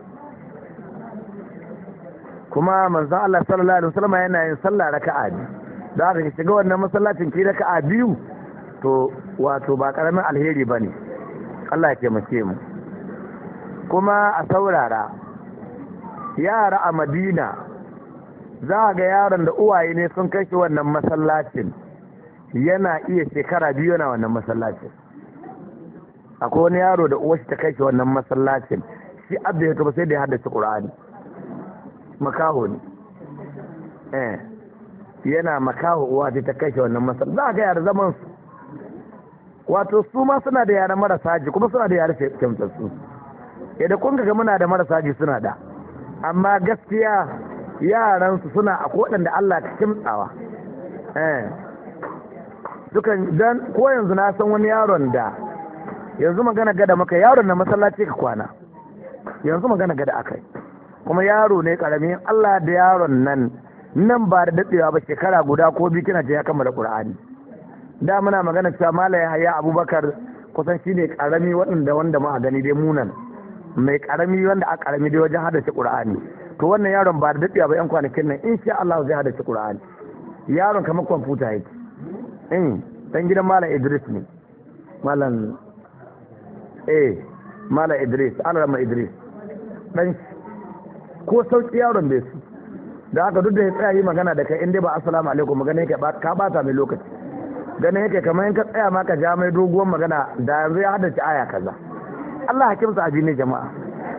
kuma manzon Allah sallallahu alaihi wasallam yana yin sallah raka'a biyu da aka shiga wannan masallacin ki raka'a biyu to wato ba karamin alheri bane Allah ya taimake mu kuma a saurara yara a Madina za ga yaron da uwaye ne sun kai shi wannan masallacin yana iya shekara biyu yana wannan masallacin akwai wani yaro da uwarsa ta kai shi wannan masallacin shi abda ya tuba sai da ya haddace Qur'ani makaho ne eh yana makaho uwa ta kai shi wannan masallacin za ga yara zaman su wato su ma suna da yara marasa ji kuma suna da yara kyamtatsu yadda kun ga muna da marasa ji suna da amma gaskiya yaransu suna a waɗanda Allah ka kimtsawa eh dukan dan ko yanzu na san wani yaron da yanzu magana gada maka yaron na masallaci ka kwana yanzu magana gada akai kuma yaro ne karamin Allah da yaron nan nan ba da dadewa ba shekara guda ko biyu kina je ya kammala Qur'ani da muna magana cewa Malam Yahaya Abubakar kusan shine karami waɗanda wanda ma gani dai munan mai karami wanda a karami dai wajen haddace Qur'ani to wannan yaron ba da dadewa ba yan kwanakin nan insha Allah zai haddace Qur'ani yaron kamar kwamfuta yake in dan gidan Malam Idris ne Malam eh Malam Idris Alarama Idris dan ko sauki yaron bai su da haka duk da ya tsaya yi magana da kai inda ba assalamu alaikum magana yake ka bata mai lokaci ganin yake kamar in ka tsaya ma ka ja mai doguwar magana da yanzu ya haddace aya kaza Allah hakimsa abi ne jama'a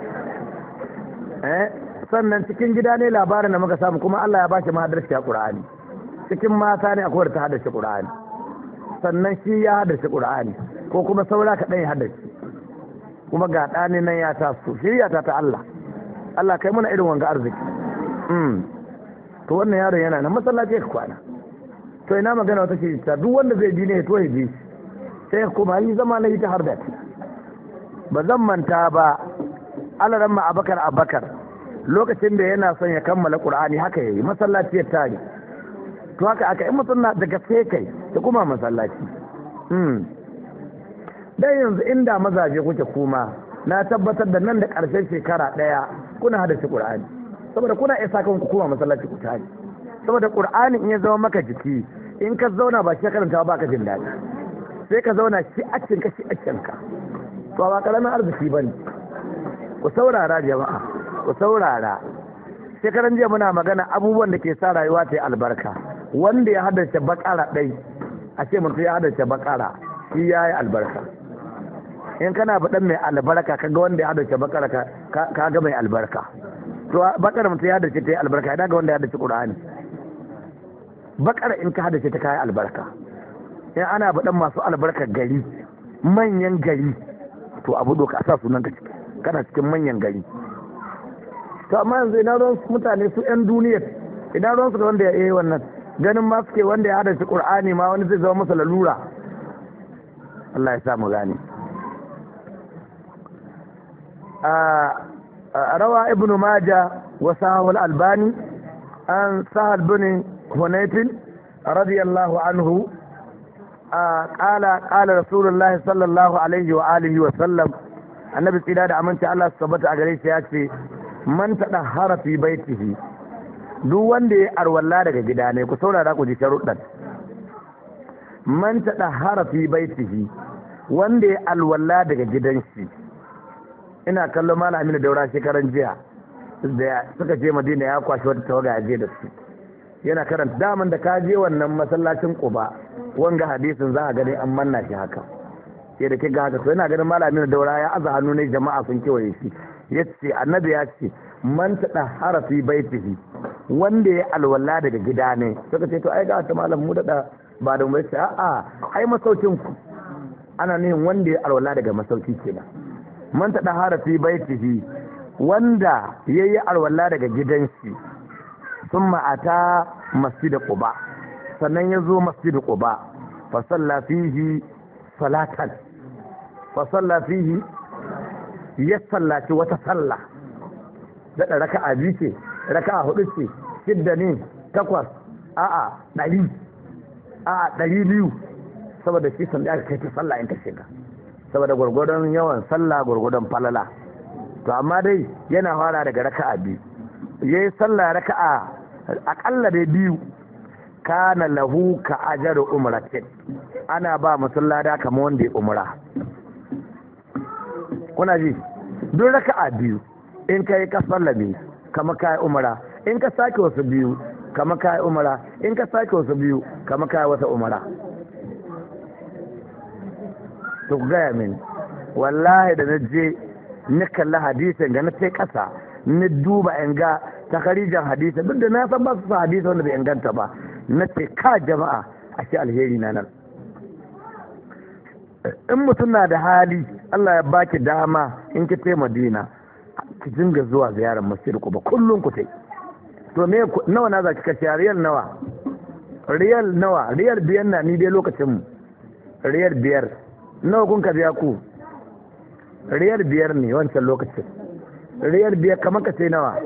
eh sannan cikin gida ne labarin da muka samu kuma Allah ya ba shi mahadarci a Qur'ani cikin mata ne akwai ta haddace Qur'ani sannan shi ya haddace Qur'ani ko kuma saura ka dan ya haddace kuma ga ɗani nan ya taso shirya ta ta Allah Allah kai muna irin wanga arziki mm to wannan yaron yana nan masallaci ka kwana to ina magana wata ce ta duk wanda zai bi ne to ya bi sai kuma yi zama na yi ta har da ba zan manta ba alaran ma abakar abakar lokacin da yana son ya kammala Qur'ani haka yayi masallaci ya tare to haka aka in mutum na da gaske kai ta kuma masallaci mm dan yanzu inda mazaje kuke kuma na tabbatar da nan da ƙarshen shekara ɗaya kuna hada shi Qur'ani saboda kuna isa kan ku kuma masallaci ku tare saboda Qur'ani in ya zama maka jiki in ka zauna ba shi karanta ba ka jin daɗi sai ka zauna shi a cikin ka shi a cikin ka to ba karamin arziki bane ku saurara jama'a ku saurara shekaran jiya muna magana abubuwan da ke sa rayuwa ta yi albarka wanda ya haddace bakara ɗai a ce mutum ya haddace bakara shi ya yi albarka in kana faɗan mai albarka ka ga wanda ya haddace bakara ka ga mai albarka to bakara mutum ya haddace ta yi albarka idan ga wanda ya haddace ƙur'ani bakara in ka haddace ta kayi albarka in ana faɗan masu albarka gari manyan gari to abu doka a sa sunan ka ciki kana cikin manyan gari to amma yanzu ina ruwan mutane su yan duniyar ina ruwan su da wanda ya yi wannan ganin ma suke wanda ya hada shi qur'ani ma wani zai zama masa lalura Allah ya sa mu gane a rawa ibnu maja wa sahih al-albani an sahal bin hunayf radiyallahu anhu qala qala rasulullahi sallallahu alaihi wa alihi wa sallam annabi tsira da aminci Allah su tabbata a gare shi ya ce man tadahhara fi baitihi duk wanda ya arwalla daga gida ne ku saurara ku ji sharuɗan man tadahhara fi baitihi wanda ya alwalla daga gidan shi ina kallon malam Aminu Daura shekaran jiya da suka je Madina ya kwashi wata tawaga ya je da su yana karanta daman da ka je wannan masallacin Quba wanga hadisin za a gani an manna shi haka sai da kiga haka to ina ganin malam Aminu Daura ya aza hannu ne jama'a sun kewaye shi yace annabi ya ce man tadahhara fi baitihi wanda ya alwala daga gida ne suka ce to ai ga ta malam mu da ba da mu ce a'a ai masaukin ku ana nihin wanda ya alwala daga masauki kenan man tadahhara fi baitihi wanda yayi alwala daga gidan shi thumma ata masjid quba sannan ya zo masjid quba fa salla fihi salatan fa salla fihi ya sallaci wata sallah da raka'a biyu ce raka'a hudu ce shidda ne takwas a'a ɗari a'a ɗari biyu saboda shi sun da aka kai ta sallah in ta shiga saboda gwargwadon yawan sallah gwargwadon falala to amma dai yana fara daga raka'a biyu yayi sallah raka'a akalla dai biyu kana lahu ka ajaru umratin ana ba musallada kamar wanda ya umra kuna ji duk raka'a biyu in kai ka sallame kama kai umra in ka sake wasu biyu kama kai umra in ka sake wasu biyu kama kai wata umra to gaya min wallahi da naje ni kalla hadisin ga na sai kasa ni duba in ga takarijan hadisin duk da na san ba su hadisi wanda bai inganta ba na ce ka jama'a a ce alheri na nan in mutum na da hali Allah ya baki dama in ki tai Madina ki dinga zuwa ziyarar masjid Quba kullun ku tai to me nawa na za ki kashe riyal nawa riyal nawa riyal biyar na ni dai lokacin mu riyal biyar nawa kun ka biya ku riyal biyar ne wancan lokacin riyal biyar kamar ka sai nawa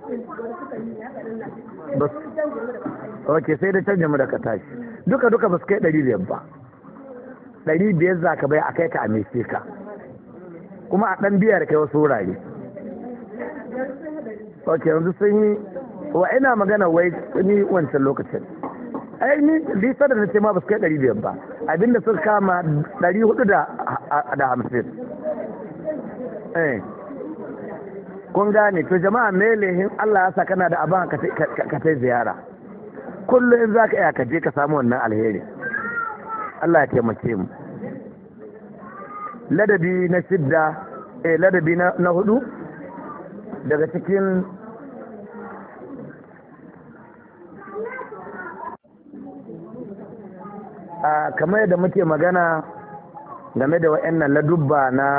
bas ok sai da canja mu da ka tashi duka duka ba su kai ɗari biyar ba ɗari biyar za ka bai a kai ka a meshe ka kuma a ɗan biya da kai wasu wurare ok yanzu sun yi wa ina magana wai ni wancan lokacin ai ni lisa da na ce ma ba su kai ɗari biyar ba abinda suka kama ɗari hudu da hamsin eh kun gane to jama'a melehin Allah ya sa kana da abin ka ta ziyara kullum in za ka iya ka je ka samu wannan alheri Allah ya taimake mu ladabi na shidda eh ladabi na, na hudu daga cikin a kamar yadda muke magana game da wa'annan ladubba na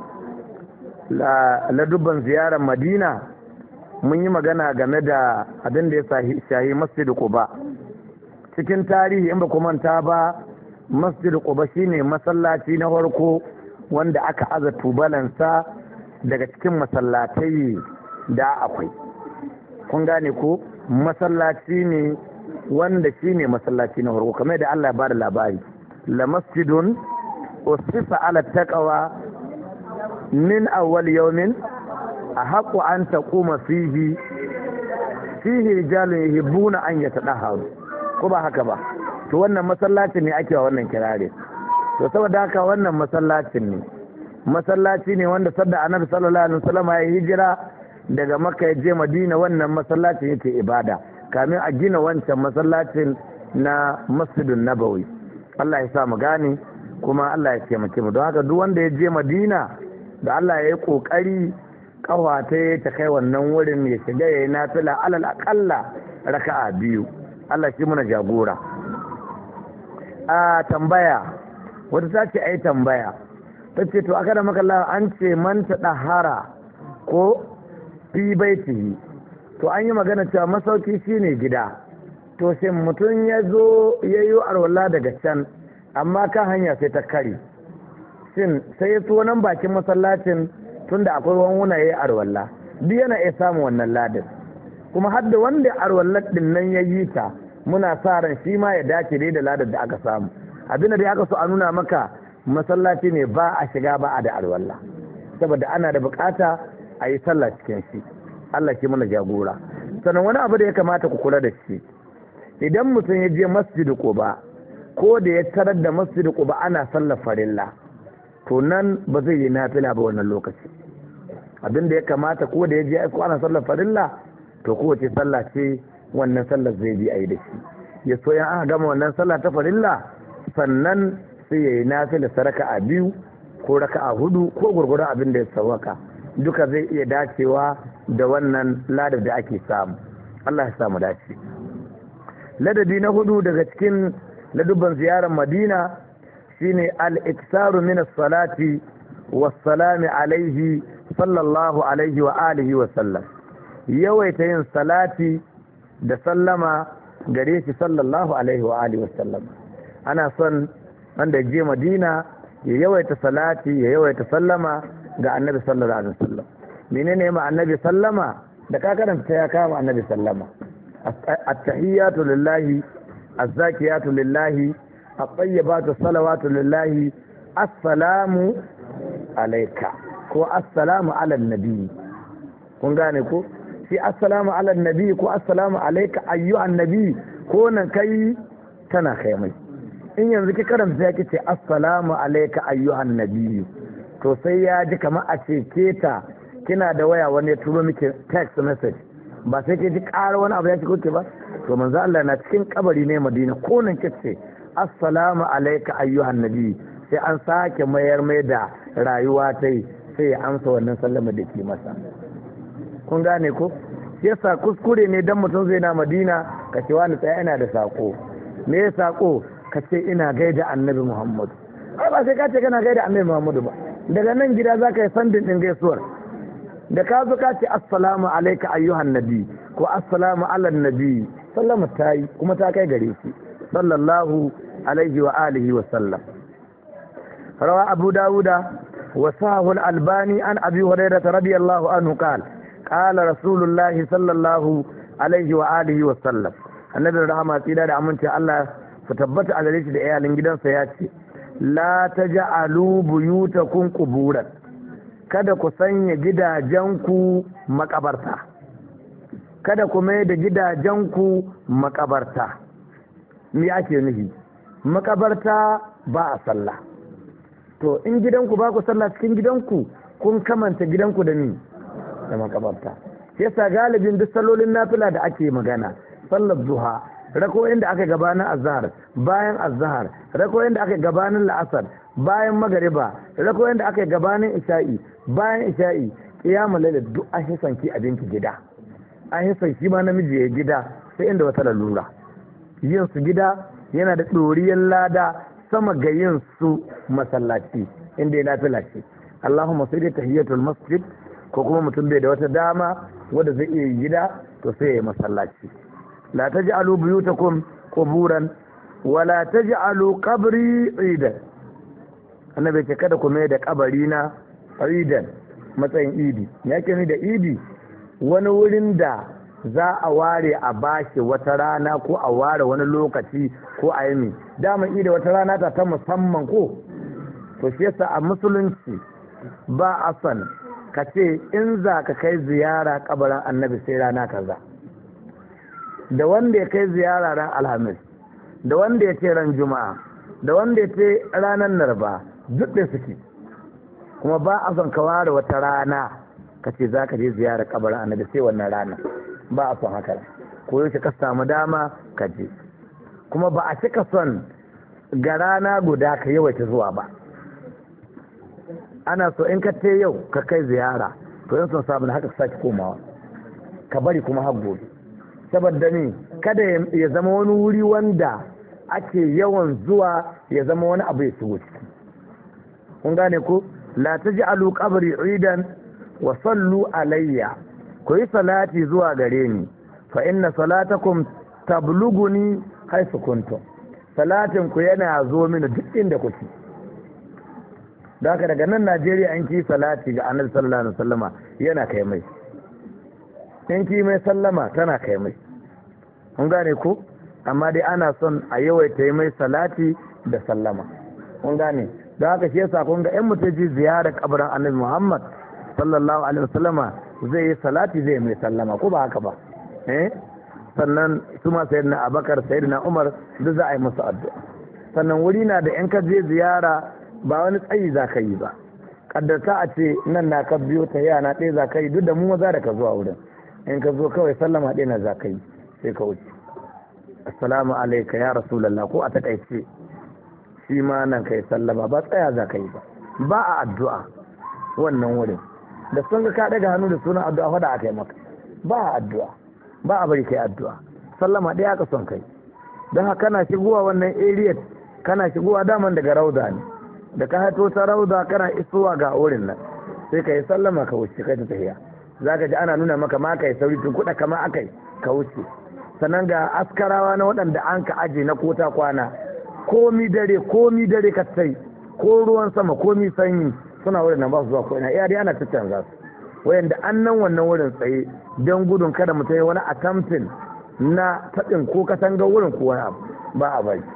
ladubban ziyarar Madina mun yi magana game da abin da ya shahi masjid Quba cikin tarihi in ba ku manta ba masjid Quba shine masallaci na farko wanda aka aza tubalansa daga cikin masallatai da akwai kun gane ko masallaci ne wanda shine masallaci na farko kamar da Allah ya bada labari la masjidun usisa ala taqwa min awwal yawmin ahaqqu an taquma fihi fihi rijalun yuhibbuna an yatadahharu ko ba haka ba to wannan masallacin ne ake wa wannan kirare to saboda haka wannan masallacin ne masallaci ne wanda sadda annabi sallallahu alaihi wasallam ya hijira daga makka ya je madina wannan masallacin yake ibada kamin a gina wancan masallacin na masjidun nabawi Allah ya sa mu gane kuma Allah ya taimake mu don haka duk wanda ya je madina da Allah ya yi kokari kawata ta kai wannan wurin ya shiga ya yi nafila alal akalla raka'a biyu Allah shi muna jagora a tambaya wata ta ce a yi tambaya ta ce to aka da makalla an ce man ta ɗahara ko fi baitihi, to an yi magana cewa masauki shine gida. To shin mutum ya zo ya yi arwalla daga can amma kan hanya sai ta kare, shin sai ya so nan bakin masallacin tunda akwai wanguna ya yi arwalla, duk yana iya samun wannan ladin. Kuma har da wanda arwallar din nan ya yi ta, muna sa ran shi ma ya dace dai da ladar da aka samu. Abinda dai aka so a nuna maka masallaci ne ba a shiga ba a da arwalla, saboda ana da bukata a yi sallah cikin shi. Allah ke mana jagora. Sannan wani abu da ya kamata ku kula da shi, idan mutum ya je masjid Quba ko da ya tarar da masjid Quba ana sallar farilla, to nan ba zai yi nafila ba wannan lokaci. Abin da ya kamata ko da ya je ko ana sallar farilla, to kowace sallah ce wannan sallar zai bi a yi da shi. Ya so yan aka gama wannan sallah ta farilla, sannan sai ya yi nafila raka'a biyu ko raka'a hudu ko gurgurun abin da ya sawaka, duka zai iya dacewa da wannan ladar da ake samu. Allah ya samu dace. Ladabi na hudu daga cikin ladubban ziyarar Madina shine al-iksaru min as-salati was-salami alaihi sallallahu alaihi wa alihi wa sallam. Yawaita yin salati da sallama gare shi sallallahu alaihi wa alihi wa sallam. Ana son wanda je Madina ya yawaita salati ya yawaita sallama ga Annabi sallallahu alaihi wa sallam. Menene ma Annabi sallama? Da ka karanta ya kama Annabi sallama. التحيات لله الزاكيات لله الطيبات الصلوات لله السلام عليك ko assalamu ala nabi. Kun gane ko shi assalamu ala nabi ko assalamu alayka ayyuhan nabi, ko nan kai tana kai mai. In yanzu ki karanta ya kice assalamu alayka ayyuhan nabi, to sai ya ji kamar a ce keta kina da waya wani ya turo miki text message, ba sai ke ji ƙara wani abu ya shigo ke ba. To manzo Allah na cikin kabari ne Madina, ko nan kace assalamu alayka ayyuhan nabi, sai an sake mayar mai da rayuwa tai sai ya amsa wannan sallama da ke masa. Kun gane ko yasa kuskure ne dan mutum zai na Madina ka ce wani tsaya ina da sako. Me ya sako? Ka ce ina gaida Annabi Muhammad. Ai ba sai ka ce kana gaida Annabi Muhammad ba, daga nan gida zaka yi sandin din gaisuwar. Da ka zo ka ce assalamu alayka ayyuhan nabi ko assalamu ala nabi, sallama ta yi kuma ta kai gare shi sallallahu alaihi wa alihi wa sallam. Rawa Abu Dawuda wa sahahu al-Albani an Abi Hurairah radiyallahu anhu qala qala Rasulullah sallallahu alaihi wa alihi wa sallam. Annabi rahama tsira da aminci Allah su tabbata a gare shi da iyalin gidansa ya ce la taj'alu buyutakum quburan, kada ku sanya gidajenku makabarta, kada ku mai da gidajenku makabarta. Me ake nufi? Makabarta ba a sallah. To in gidanku ba ku sallah cikin gidanku, kun kamanta gidanku da ni da makabarta. Yasa galibin duk sallolin nafila da ake magana, sallar duha, rakoyin da aka gabanin azhar, bayan azhar, rakoyin da aka gabanin la'asar, bayan magariba, rakoyin da aka gabanin isha'i, bayan isha'i, qiyamul layl, duk an hisanki abinki gida. An hisan shi ma namiji ya gida sai inda wata lalura. Yin su gida yana da ɗoriyar lada sama ga yin su masallaci inda ya nafila ce. Allahumma sai dai tahiyatul masjid, ko kuma mutum bai da wata dama wanda zai iya gida, to sai ya yi masallaci. La taj'alu buyutakum quburan wa la taj'alu qabri idan. Annabi ce kada ku mai da kabari na idan matsayin idi. Yake ni da idi wani wurin da za a ware a bashi wata rana ko a ware wani lokaci ko a yi dama ida wata rana ta ta musamman ko. To shi yasa a musulunci ba a son ka ce in za ka kai ziyara kabarin Annabi sai rana kaza, da wanda ya kai ziyara ran alhamis, da wanda ya ce ran juma'a, da wanda ya ce ranar narba, duk da suke. Kuma ba a son ka ware wata rana ka ce za ka je ziyara kabarin Annabi sai wannan rana, ba a son haka. Ko yaushe ka samu dama ka je. Kuma ba a cika son ga rana guda ka yawaita zuwa ba. Ana so in ka te yau ka kai ziyara, to yin son samu haka sake komawa, ka bari kuma har gobe. Saboda ni kada ya zama wani wuri wanda ake yawan zuwa ya zama wani abu ya shigo ciki. Kun gane ko? La taj'alu qabri idan wa sallu alayya, ku yi salati zuwa gare ni fa inna salatakum tabluguni haythu kuntum salatin ku yana zo mini duk inda kuke. da haka daga nan Najeriya an ki salati ga Annabi sallallahu alaihi wasallama yana kai mai, in ki mai sallama tana kai mai, kun gane ko? amma dai ana son a yawaita yi mai salati da sallama, kun gane. da haka shi yasa kun ga in mutum ji ziyarar kabarin Annabi Muhammad sallallahu alaihi wasallama zai yi salati zai mai sallama, ko ba haka ba eh sannan su ma sayyidina Abubakar sayyidina Umar duk za a yi musu addu'a. sannan wuri na da in ka je ziyara ba wani tsayi za ka yi ba, kaddarta a ce nan na ka biyo ta yana ɗaya za ka yi, duk da mu maza da ka zuwa wurin in ka zo kawai sallama ɗaya na za ka yi sai ka wuce assalamu alaika ya rasulallah, ko a takaice shi ma nan ka yi sallama ba tsaya za ka yi ba ba a addu'a wannan wurin da sun ga ka daga hannu da sunan addu'a fada aka yi maka, ba a addu'a ba a bari kai addu'a, sallama ɗaya ka son kai. don haka kana shigowa wannan area kana shigowa daman daga rauda ne, da ka haito ta rauda kana isowa ga wurin nan sai ka yi sallama ka wuce kai ta tafiya, za ka ji ana nuna maka ma ka yi sauri tun kuɗa kama aka yi ka wuce. sannan ga askarawa na waɗanda an ka aje na kota kwana komi dare komi dare ka sai ko ruwan sama komi sanyi suna wurin nan ba su zuwa ko ina, iya dai ana tattanza su wayanda an nan wannan wurin tsaye don gudun kada mu yi wani attempting na taɗin ko katanga wurin ko wani abu ba a bari,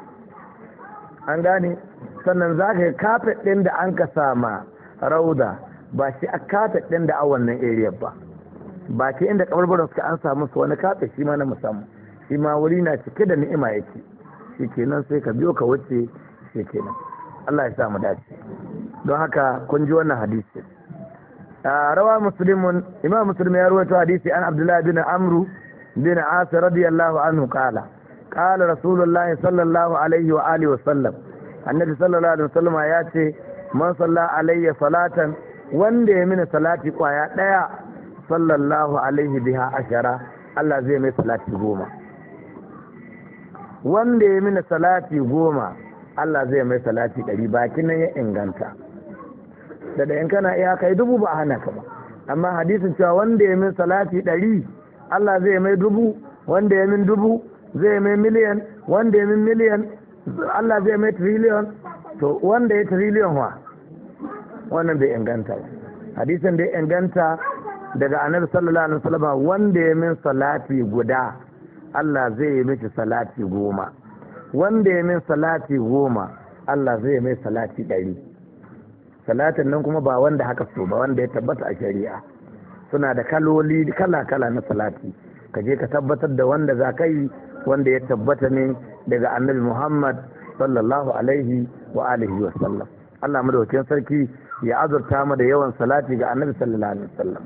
an gane. sannan za ka yi kafet ɗin da an ka sama rauda ba shi a kafet ɗin da a wannan area ba, ba ke inda kabarbaran suka an samu su wani kafet shi ma na musamman, shi ma wuri na cike da ni'ima yake, shi kenan sai ka biyo ka wuce shi kenan. Allah ya sa mu dace. don haka kun ji wannan hadisi. rawa muslimun, imam muslim ya rawaito hadisi an abdullahi bin amru bin as radiyallahu anhu qala qala rasulullahi sallallahu alaihi wa alihi wa sallam, annabi sallallahu alaihi wa sallam ya ce man salla alayya salatan, wanda ya mini salati kwaya daya sallallahu alaihi biha ashara, Allah zai mai salati goma. wanda ya mini salati goma Allah zai mai salati ɗari, bakin nan ya inganta. da da in kana iya kai dubu ba a hana ka ba, amma hadisin cewa wanda ya min salati ɗari Allah zai mai dubu, wanda ya min dubu zai mai miliyan, wanda ya min miliyan Allah zai mai triliyon, to wanda ya triliyon wa wannan bai inganta ba. hadisin da ya inganta daga annabi sallallahu alaihi wasallam, wanda ya min salati guda Allah zai yi miki salati goma, wanda ya min salati goma Allah zai mai salati ɗari. salatin nan kuma ba wanda haka so ba, wanda ya tabbata a shari'a. suna da kaloli kala-kala na salati, ka je ka tabbatar da wanda za ka yi wanda ya tabbata ne daga annabi Muhammad sallallahu alaihi wa alihi wa sallam. Allah madaukakin sarki ya azurta mu da yawan salati ga annabi sallallahu alaihi wasallam.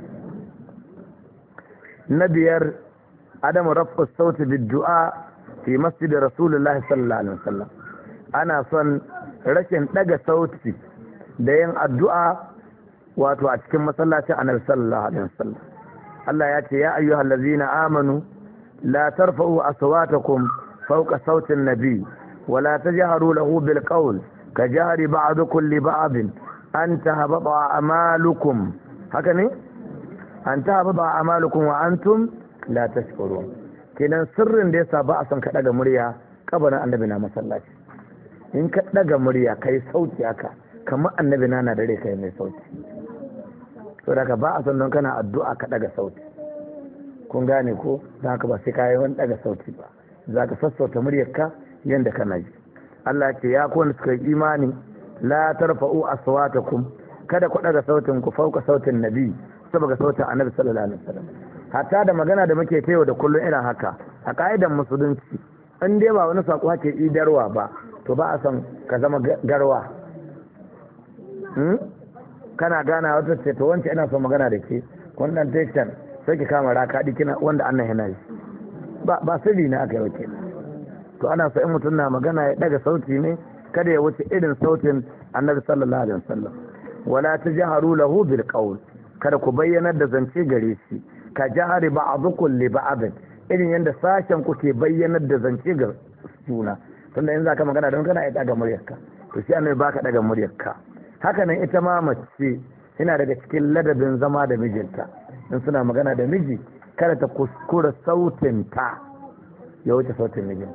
na biyar adamu rafu sauti bid du'a fi masjid rasulullah sallallahu alaihi wasallam. ana son rashin daga sauti da yin addu'a wato a cikin masallacin annabi sallallahu alaihi wasallam. Allah ya ce ya ayyuhal ladzina amanu la tarfa'u aswatakum fawqa sauti an-nabi wa la tajharu lahu bil qawl kajahri ba'dukum li ba'd an tahbata a'malukum. haka ne, an tahbata a'malukum wa antum la tashkurun. kenan sirrin da yasa ba a son ka daga murya kabarin annabi na masallaci, in ka daga murya kai sauti haka kamar annabi na na dare kai mai sauti, to daga ba a son don kana addu'a ka daga sauti, kun gane ko? don haka ba sai ka yi wani daga sauti ba, za ka sassauta muryarka yadda kana ji. Allah ce ya kowane suka yi imani la tarfa'u aswatakum, kada ku daga sautin ku fauka sautin nabi, saboda sautin annabi sallallahu alaihi wasallam. hatta da magana da muke tayo da kullun irin haka a kaidan musulunci, in dai ba wani sako ake idarwa ba to ba a son ka zama garwa. kana gana wata ce to wance ina son magana da ke kun dan tekan sai ki kama raka kina wanda annan yana yi ba ba sirri ne aka yi wace. to ana so in mutum na magana ya daga sauti ne kada ya wuce irin sautin annabi sallallahu alaihi wasallam. wala tajharu lahu bil qawl, kada ku bayyanar da zance gare shi ka jahari ba'dukum li ba'd, irin yanda sashen ku ke bayyanar da zance ga juna. tunda in zaka magana don kana ya daga muryarka, to shi annabi baka daga muryarka. haka nan ita ma mace yana daga cikin ladabin zama da mijinta, in suna magana da miji kada ta kuskura sautin ta ya wuce sautin mijinta,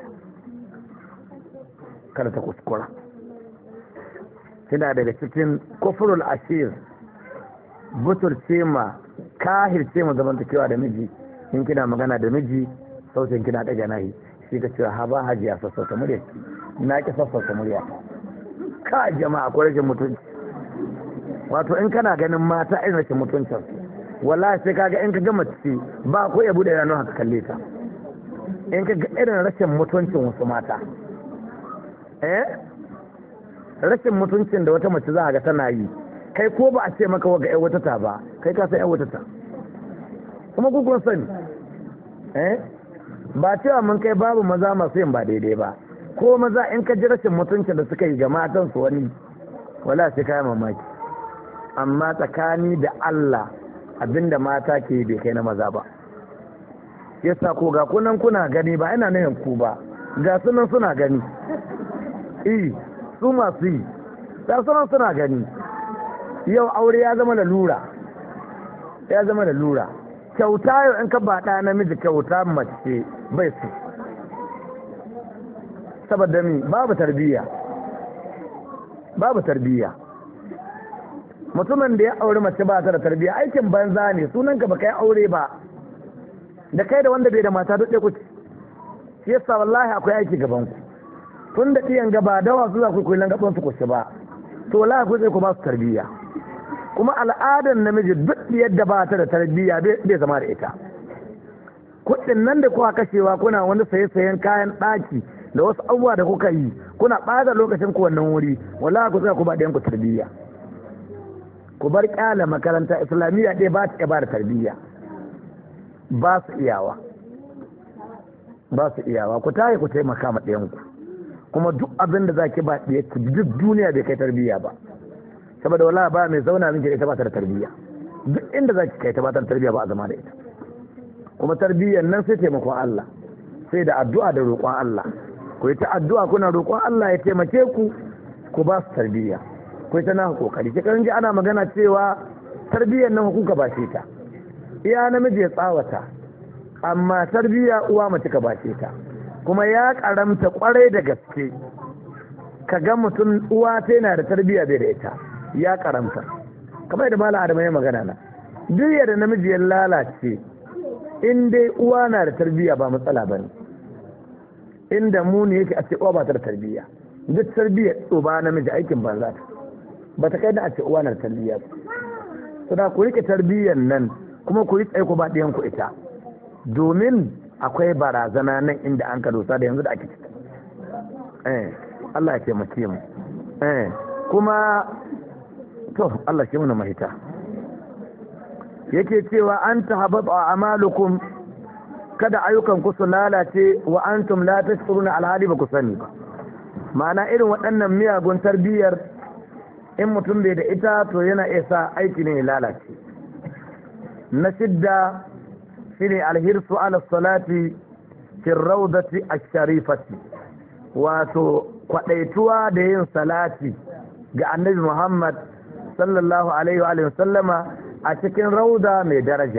kada ta kuskura. Tana daga cikin kufrul ashir, buturce ma kahirce ma zamantakewa da miji. In kina magana da miji sautin kina daga nahi, shi ka cewa haba hajiya sassauta murya, na ki sassauta murya. Ka jama'a ko rashin mutunci. Wato in kana ganin mata irin rashin mutuncin, wallahi sai kaga in ka ga mace ba ko ya bude idanu haka kalle ta. In ka ga irin rashin mutuncin wasu mata, eh rashin mutuncin da wata mace za a ga tana yi, kai ko ba a ce maka waga ƴan wata ta ba, kai ka san ƴan wata ta. Kuma ku kun sani, eh ba cewa mun kai babu maza masu yin ba daidai ba, ko maza in ka ji rashin mutuncin da suka yi ga matan su wani, wala sai kai mamaki. Amma tsakani da Allah abinda mata ke bai kai na maza ba. Yasa ko ga kunan kuna gani ba ina nan ku ba, ga sunan suna gani. Eh su masu yi, ga sunan suna gani. Yau aure ya zama lalura, ya zama lalura. Kyauta yau in ka ba ɗa namiji kyauta mace bai su, saboda mi babu tarbiyya, babu tarbiyya. Mutumin da ya aure mace ba ta da tarbiyya aikin banza ne, sunan ka ba kai aure ba, da kai da wanda bai da mata duk ɗaya kuce. Shi yasa wallahi akwai aiki gaban ku. Tun da ɗiyan gaba dawa su za ku koyi langaban su kuce ba, to wallahi ku sai ku ba su tarbiyya. Kuma al'adar namiji duk yadda ba ta da tarbiyya bai zama da ita. Kuɗin nan da kuka kashewa kuna wani saye-sayen kayan ɗaki da wasu abubuwa da kuka yi, kuna ɓata lokacin ku wannan wuri, wallahi ku sai ku ba ɗayan ku tarbiyya. Ku bar ƙyala makaranta islamiyya ɗaya ba ta ba da tarbiyya, ba su iyawa, ba su iyawa. Ku tayi ku taimaka ma ɗayanku, kuma duk abin da za ki ba ɗaya duk duniya bai kai tarbiyya ba. Saboda wala ba mai zauna min ita ba ta da tarbiyya, duk inda za ki kai ta ba ta da tarbiyya ba a zama da ita. Kuma tarbiyyar nan sai taimakon Allah, sai da addu'a da roƙon Allah. Ku yi ta addu'a kuna roƙon Allah ya taimake ku, ku ba su tarbiyya. Ku yi ta naku kokari. Shekarun ji ana magana cewa tarbiyyar nan kuka ba shi ta. Iya namiji ya tsawata, amma tarbiyya uwa mace ka ba shi ta. Kuma ya karamta kwarai da gaske, ka ga mutum uwa ta yana da tarbiyya bai da ita. Ya karamta kamar da malam Adamu ya magana na, duk yadda namiji ya lalace in dai uwa na da tarbiyya ba matsala bane. Inda mu ne yake a ce uwa ba ta da tarbiyya, duk tarbiyya uba namiji aikin banza ta, ba ta kai da a ce uwa na da tarbiyya ba. Saboda ku rike tarbiyyar nan kuma ku yi tsaye ku ba ɗiyan ku ita, domin akwai barazana nan inda an ka dosa da yanzu da ake ciki. Eh Allah ya taimake mu. Eh kuma to Allah shi muna mahita. Yake cewa an tahabatu a'malukum, kada ayyukan ku su lalace wa antum la tashkuruna alhali ba ku sani ba. Ma'ana irin waɗannan miyagun tarbiyyar in mutum bai da ita to yana iya sa aiki ne ya lalace. Na shidda shine alhirsu ala salati fi rawdati ash-sharifati, wato kwadaituwa da yin salati ga Annabi Muhammad sallallahu alaihi wa sallama a cikin rauda mai daraja.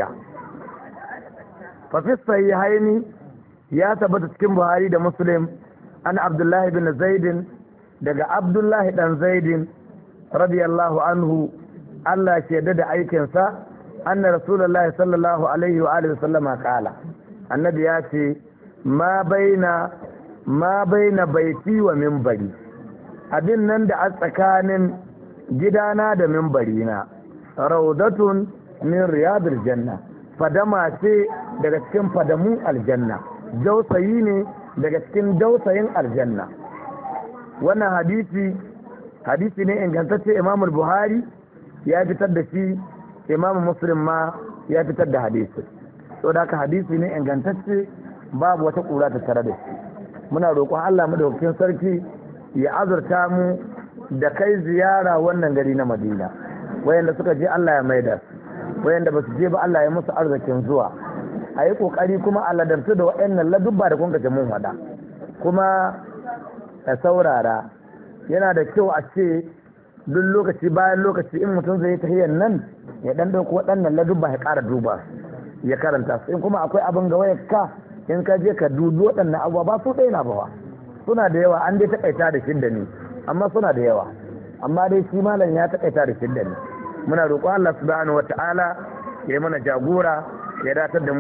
Fa fi sahihaini ya tabbata cikin Buhari da Muslim an Abdullah ibn Zaid, daga Abdullah dan Zaid radiyallahu anhu, Allah ya yarda da aikin sa, anna Rasulullahi sallallahu alaihi wa alihi sallama kala, annabi ya ce ma baina ma baina baiti wa minbari, abin nan da a tsakanin gidana da minbarina raudatun min riyadil janna, fadama ce daga cikin fadamun aljanna, dausayi ne daga cikin dausayin aljanna. Wannan hadisi hadisi ne ingantacce, Imam Buhari ya fitar da shi, Imam Muslim ma ya fitar da hadisi. Saboda haka hadisi ne ingantacce, babu wata kura ta tare da shi. Muna roƙon Allah madaukakin sarki ya azurta mu da kai ziyara wannan gari na Madina. Wayanda suka je Allah ya maida su, wayanda ba su je ba Allah ya musu arzikin zuwa. A yi ƙoƙari kuma a ladartu da waɗannan ladubba da kun gaje mun faɗa. Kuma a saurara, yana da kyau a ce duk lokaci bayan lokaci in mutum zai yi tahiyyar nan ya dan dauko waɗannan ladubba ya ƙara duba ya karanta su. In kuma akwai abin ga wayar ka in ka je ka dubi waɗannan abubuwa ba su ɗaya na ba, suna da yawa. An dai takaita da shidda ne amma suna da yawa, amma dai shi malam ya takaita da shidda ne. Muna roƙon Allah subhanahu wata'ala ya yi mana jagora ya datar da mu